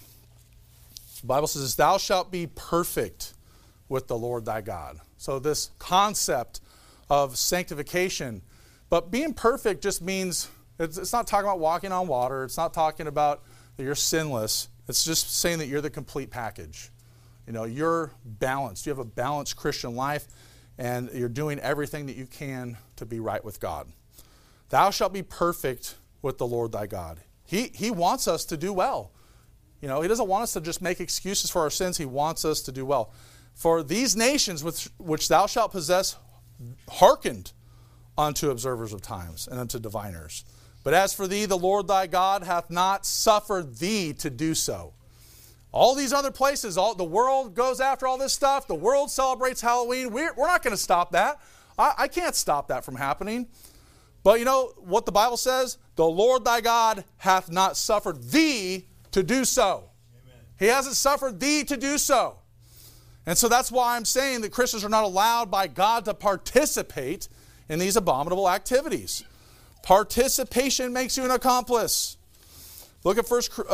The Bible says, thou shalt be perfect with the Lord thy God. So this concept of sanctification, but being perfect just means, it's not talking about walking on water. It's not talking about that you're sinless. It's just saying that you're the complete package. You know, you're balanced. You have a balanced Christian life, and you're doing everything that you can to be right with God. Thou shalt be perfect with the Lord thy God. He wants us to do well. You know, he doesn't want us to just make excuses for our sins. He wants us to do well. For these nations which thou shalt possess hearkened unto observers of times and unto diviners. But as for thee, the Lord thy God hath not suffered thee to do so. All these other places, the world goes after all this stuff. The world celebrates Halloween. We're not going to stop that. I can't stop that from happening. But you know what the Bible says? The Lord thy God hath not suffered thee to do so. Amen. He hasn't suffered thee to do so. And so that's why I'm saying that Christians are not allowed by God to participate in these abominable activities. Participation makes you an accomplice. Look at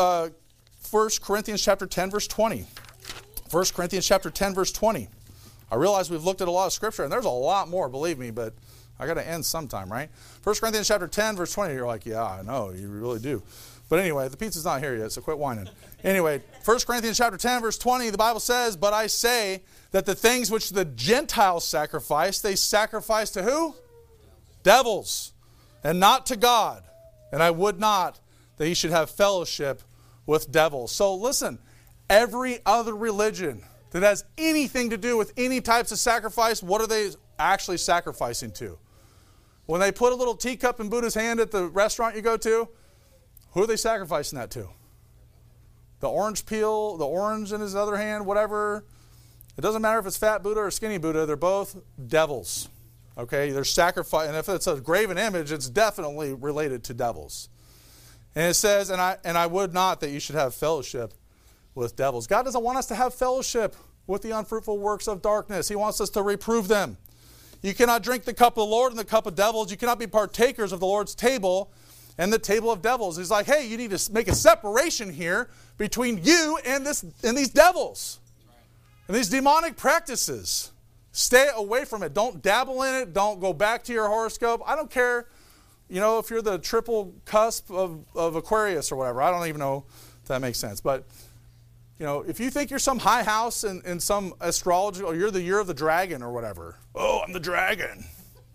1 Corinthians chapter 10, verse 20. 1 Corinthians chapter 10, verse 20. I realize we've looked at a lot of scripture, and there's a lot more, believe me, but I got to end sometime, right? 1 Corinthians chapter 10, verse 20. You're like, yeah, I know, you really do. But anyway, the pizza's not here yet, so quit whining. Anyway, 1 Corinthians chapter 10, verse 20, the Bible says, but I say that the things which the Gentiles sacrifice, they sacrifice to who? Devils, and not to God. And I would not that he should have fellowship with devils. So listen, every other religion that has anything to do with any types of sacrifice, what are they actually sacrificing to? When they put a little teacup in Buddha's hand at the restaurant you go to, who are they sacrificing that to? The orange peel, the orange in his other hand, whatever. It doesn't matter if it's fat Buddha or skinny Buddha, they're both devils. Okay, they're sacrificing, and if it's a graven image, it's definitely related to devils. And it says, and I would not that you should have fellowship with devils. God doesn't want us to have fellowship with the unfruitful works of darkness. He wants us to reprove them. You cannot drink the cup of the Lord and the cup of devils. You cannot be partakers of the Lord's table and the table of devils. He's like, hey, you need to make a separation here between you and these devils and these demonic practices. Stay away from it. Don't dabble in it. Don't go back to your horoscope. I don't care, you know, if you're the triple cusp of Aquarius or whatever. I don't even know if that makes sense. But, you know, if you think you're some high house in some astrology, or you're the year of the dragon or whatever. Oh, I'm the dragon.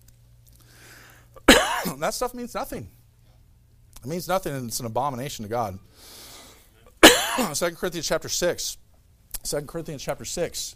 That stuff means nothing. It means nothing, and it's an abomination to God. 2 Corinthians chapter 6. 2 Corinthians chapter 6.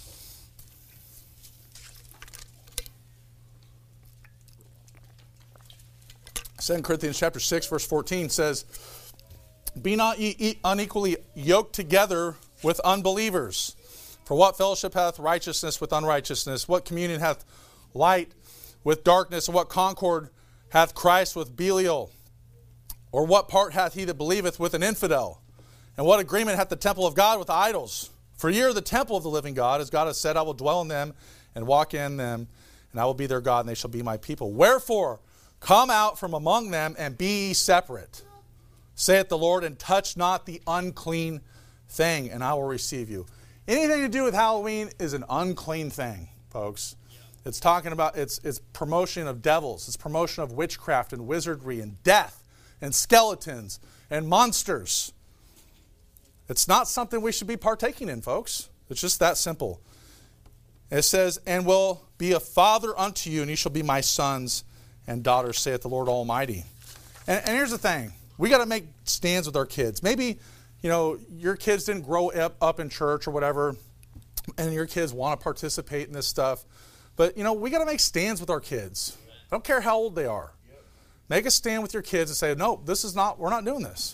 Second Corinthians chapter 6, verse 14 says, be not ye unequally yoked together with unbelievers. For what fellowship hath righteousness with unrighteousness? What communion hath light with darkness? And what concord hath Christ with Belial? Or what part hath he that believeth with an infidel? And what agreement hath the temple of God with idols? For ye are the temple of the living God, as God has said, I will dwell in them and walk in them, and I will be their God, and they shall be my people. Wherefore, come out from among them and be ye separate, saith the Lord, and touch not the unclean thing, and I will receive you. Anything to do with Halloween is an unclean thing, folks. It's talking about, it's promotion of devils. It's promotion of witchcraft and wizardry and death and skeletons and monsters. It's not something we should be partaking in, folks. It's just that simple. It says, and will be a father unto you, and ye shall be my sons and daughters, saith the Lord Almighty. And here's the thing. We got to make stands with our kids. Maybe, your kids didn't grow up in church or whatever, and your kids want to participate in this stuff. But, we got to make stands with our kids. I don't care how old they are. Make a stand with your kids and say, no, we're not doing this.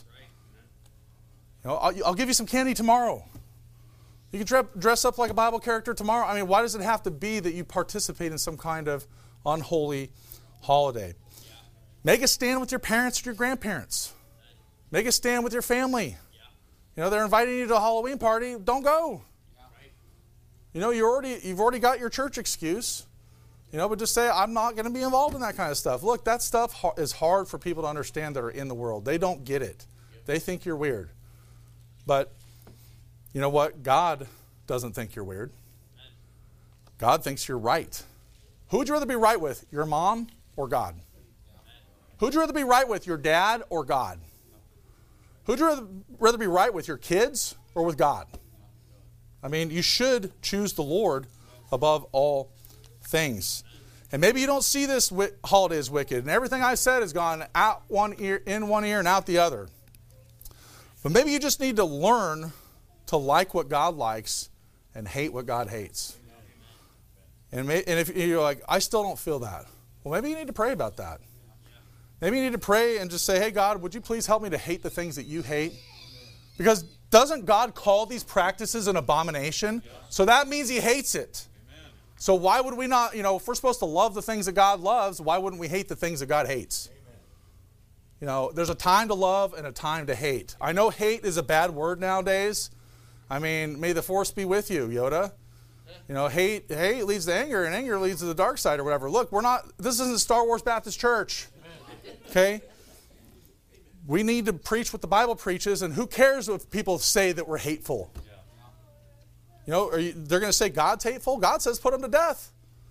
I'll give you some candy tomorrow. You can dress up like a Bible character tomorrow. I mean, why does it have to be that you participate in some kind of unholy holiday? Make a stand with your parents or your grandparents. Make a stand with your family. They're inviting you to a Halloween party. Don't go. You've already got your church excuse. But just say, I'm not going to be involved in that kind of stuff. Look, that stuff is hard for people to understand that are in the world. They don't get it. They think you're weird. But you know what? God doesn't think you're weird. God thinks you're right. Who would you rather be right with, your mom or God? Who would you rather be right with, your dad or God? Who would you rather be right with, your kids or with God? I mean, you should choose the Lord above all things. And maybe you don't see this holiday as wicked, and everything I said has gone out in one ear and out the other. But maybe you just need to learn to like what God likes and hate what God hates. And if you're like, I still don't feel that. Well, maybe you need to pray about that. Maybe you need to pray and just say, hey, God, would you please help me to hate the things that you hate? Because doesn't God call these practices an abomination? So that means he hates it. So why would we not, if we're supposed to love the things that God loves, why wouldn't we hate the things that God hates? There's a time to love and a time to hate. I know hate is a bad word nowadays. I mean, may the force be with you, Yoda. Hate leads to anger, and anger leads to the dark side or whatever. Look, this isn't Star Wars Baptist Church. Okay? We need to preach what the Bible preaches, and who cares if people say that we're hateful? They're going to say God's hateful? God says put them to death.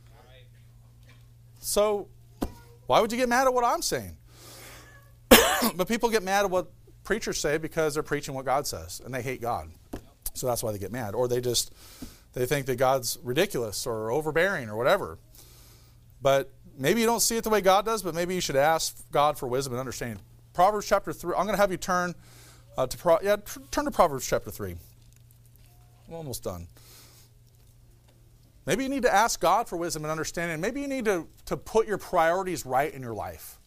So why would you get mad at what I'm saying? But people get mad at what preachers say because they're preaching what God says, and they hate God. So that's why they get mad. Or they think that God's ridiculous or overbearing or whatever. But maybe you don't see it the way God does, but maybe you should ask God for wisdom and understanding. Proverbs chapter 3. I'm going to have you turn to Proverbs chapter 3. I'm almost done. Maybe you need to ask God for wisdom and understanding. Maybe you need to put your priorities right in your life.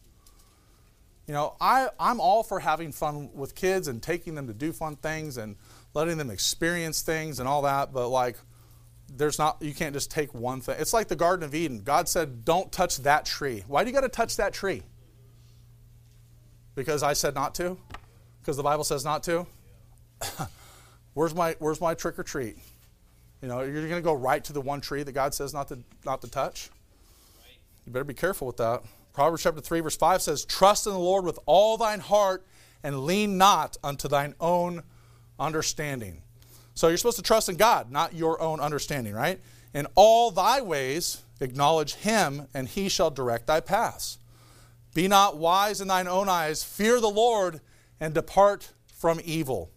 I'm all for having fun with kids and taking them to do fun things and letting them experience things and all that, but you can't just take one thing. It's like the Garden of Eden. God said, don't touch that tree. Why do you got to touch that tree? Because I said not to? Because the Bible says not to? Where's my trick or treat? You're going to go right to the one tree that God says not to touch? You better be careful with that. Proverbs chapter 3 verse 5 says, trust in the Lord with all thine heart and lean not unto thine own understanding. So you're supposed to trust in God, not your own understanding, right? In all thy ways acknowledge him, and he shall direct thy paths. Be not wise in thine own eyes. Fear the Lord and depart from evil.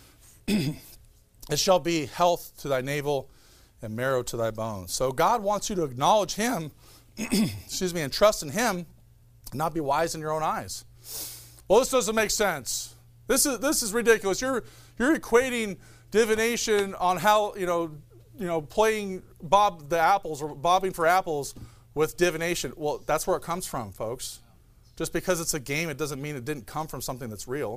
It shall be health to thy navel and marrow to thy bones. So God wants you to acknowledge him, and trust in him, and not be wise in your own eyes. Well, this doesn't make sense. This is ridiculous. You're equating divination on how, playing bobbing for apples with divination. Well, that's where it comes from, folks. Just because it's a game, it doesn't mean it didn't come from something that's real.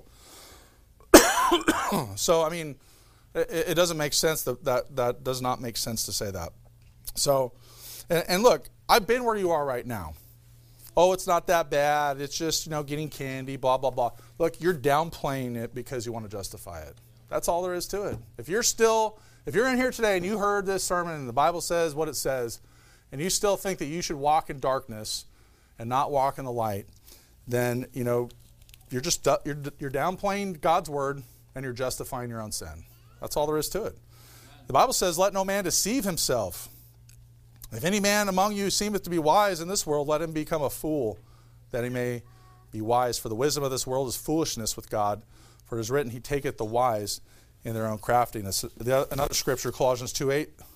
So, I mean, it doesn't make sense. That does not make sense to say that. So, and look, I've been where you are right now. Oh, it's not that bad. It's just, getting candy, blah, blah, blah. Look, you're downplaying it because you want to justify it. That's all there is to it. If you're in here today and you heard this sermon and the Bible says what it says, and you still think that you should walk in darkness and not walk in the light, then, you're downplaying God's word and you're justifying your own sin. That's all there is to it. The Bible says, let no man deceive himself. If any man among you seemeth to be wise in this world, let him become a fool, that he may be wise. For the wisdom of this world is foolishness with God. For it is written, he taketh the wise in their own craftiness. Another scripture, Colossians 2:8,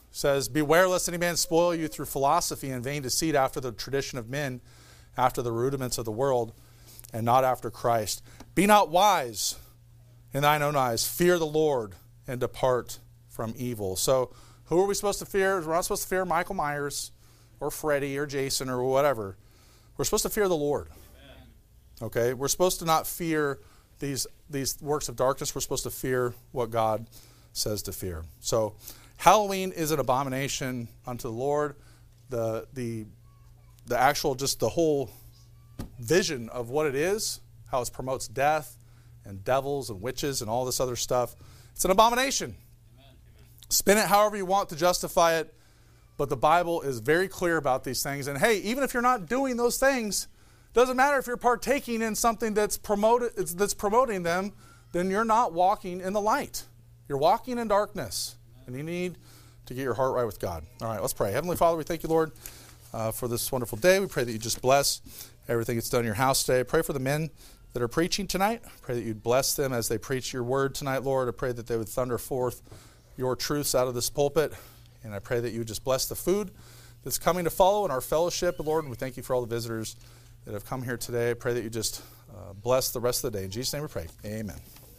says, beware lest any man spoil you through philosophy and vain deceit after the tradition of men, after the rudiments of the world, and not after Christ. Be not wise in thine own eyes. Fear the Lord and depart from evil. So who are we supposed to fear? We're not supposed to fear Michael Myers or Freddy or Jason or whatever. We're supposed to fear the Lord. Amen. Okay? We're supposed to not fear these works of darkness. We're supposed to fear what God says to fear. So Halloween is an abomination unto the Lord. The actual, just the whole vision of what it is, how it promotes death and devils and witches and all this other stuff, it's an abomination. Amen. Spin it however you want to justify it, but the Bible is very clear about these things. And hey, even if you're not doing those things, doesn't matter if you're partaking in something that's promoting them, then you're not walking in the light. You're walking in darkness, and you need to get your heart right with God. All right, let's pray. Heavenly Father, we thank you, Lord, for this wonderful day. We pray that you just bless everything that's done in your house today. I pray for the men that are preaching tonight. I pray that you'd bless them as they preach your word tonight, Lord. I pray that they would thunder forth your truths out of this pulpit, and I pray that you would just bless the food that's coming to follow in our fellowship, Lord. And we thank you for all the visitors that have come here today. I pray that you just bless the rest of the day. In Jesus' name we pray. Amen.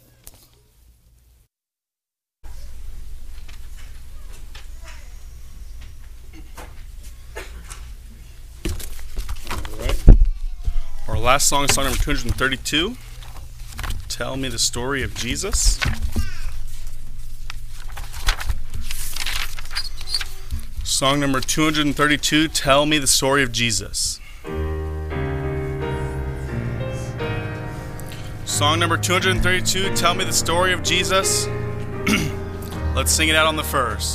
Our last song is song number 232, Tell Me the Story of Jesus. Song number 232, Tell Me the Story of Jesus. Song number 232, Tell Me the Story of Jesus. Let's sing it out on the first.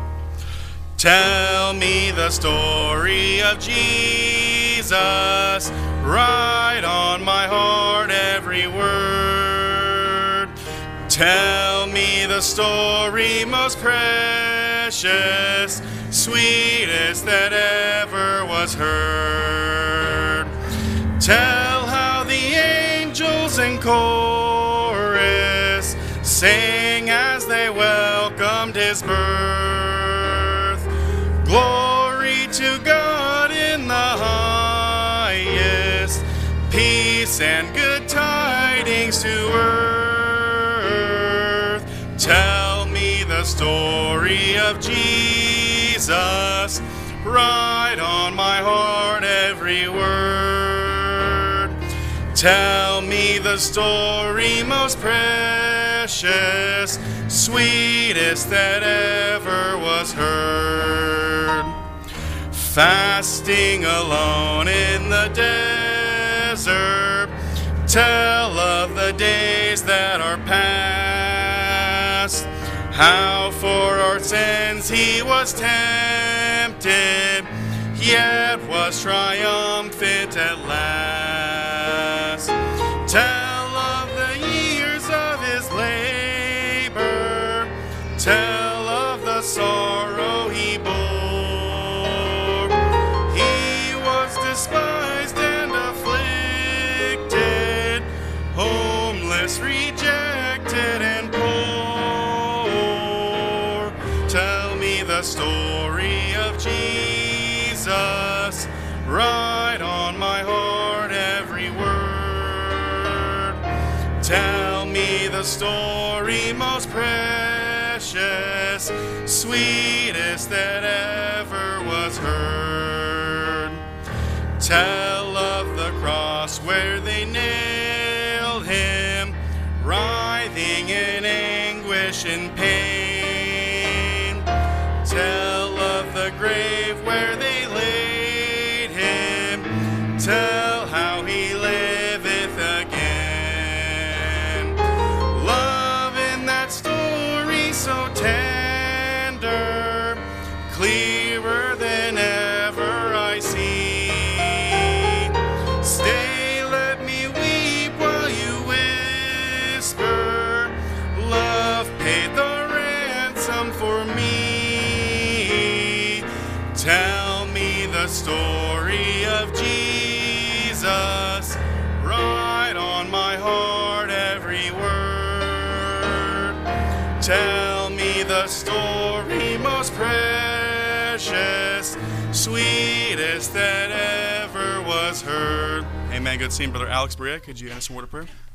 Tell me the story of Jesus, write on my heart every word. Tell me the story most precious, sweetest that ever was heard. Tell how the angels in chorus sang as they welcomed his birth. Glory to God in the highest, peace and good tidings to earth. Tell me the story of Jesus, write on my heart every word. Tell me the story most precious, sweetest that ever was heard. Fasting alone in the desert, tell of the days that are past, how for our sins he was tempted, yet was triumphant at last. Tell of the years of his labor, tell of the sorrow he bore. He was despised and afflicted, homeless, rejected, and poor. Tell me the story of Jesus, write on my heart every word. Tell me the story most precious, sweetest that ever was heard. Tell of the cross where they nailed him, writhing in anguish and pain. Tell of the grave where they laid him, tell how he liveth again. Love in that story so tender, clearer than ever I see. Stay, let me weep while you whisper, love paid the ransom for me. Tell me the story of Jesus, write on my heart every word. Tell me the story most precious, sweetest that ever was heard. Amen. Good seeing Brother Alex Berea. Could you end us in a word of prayer?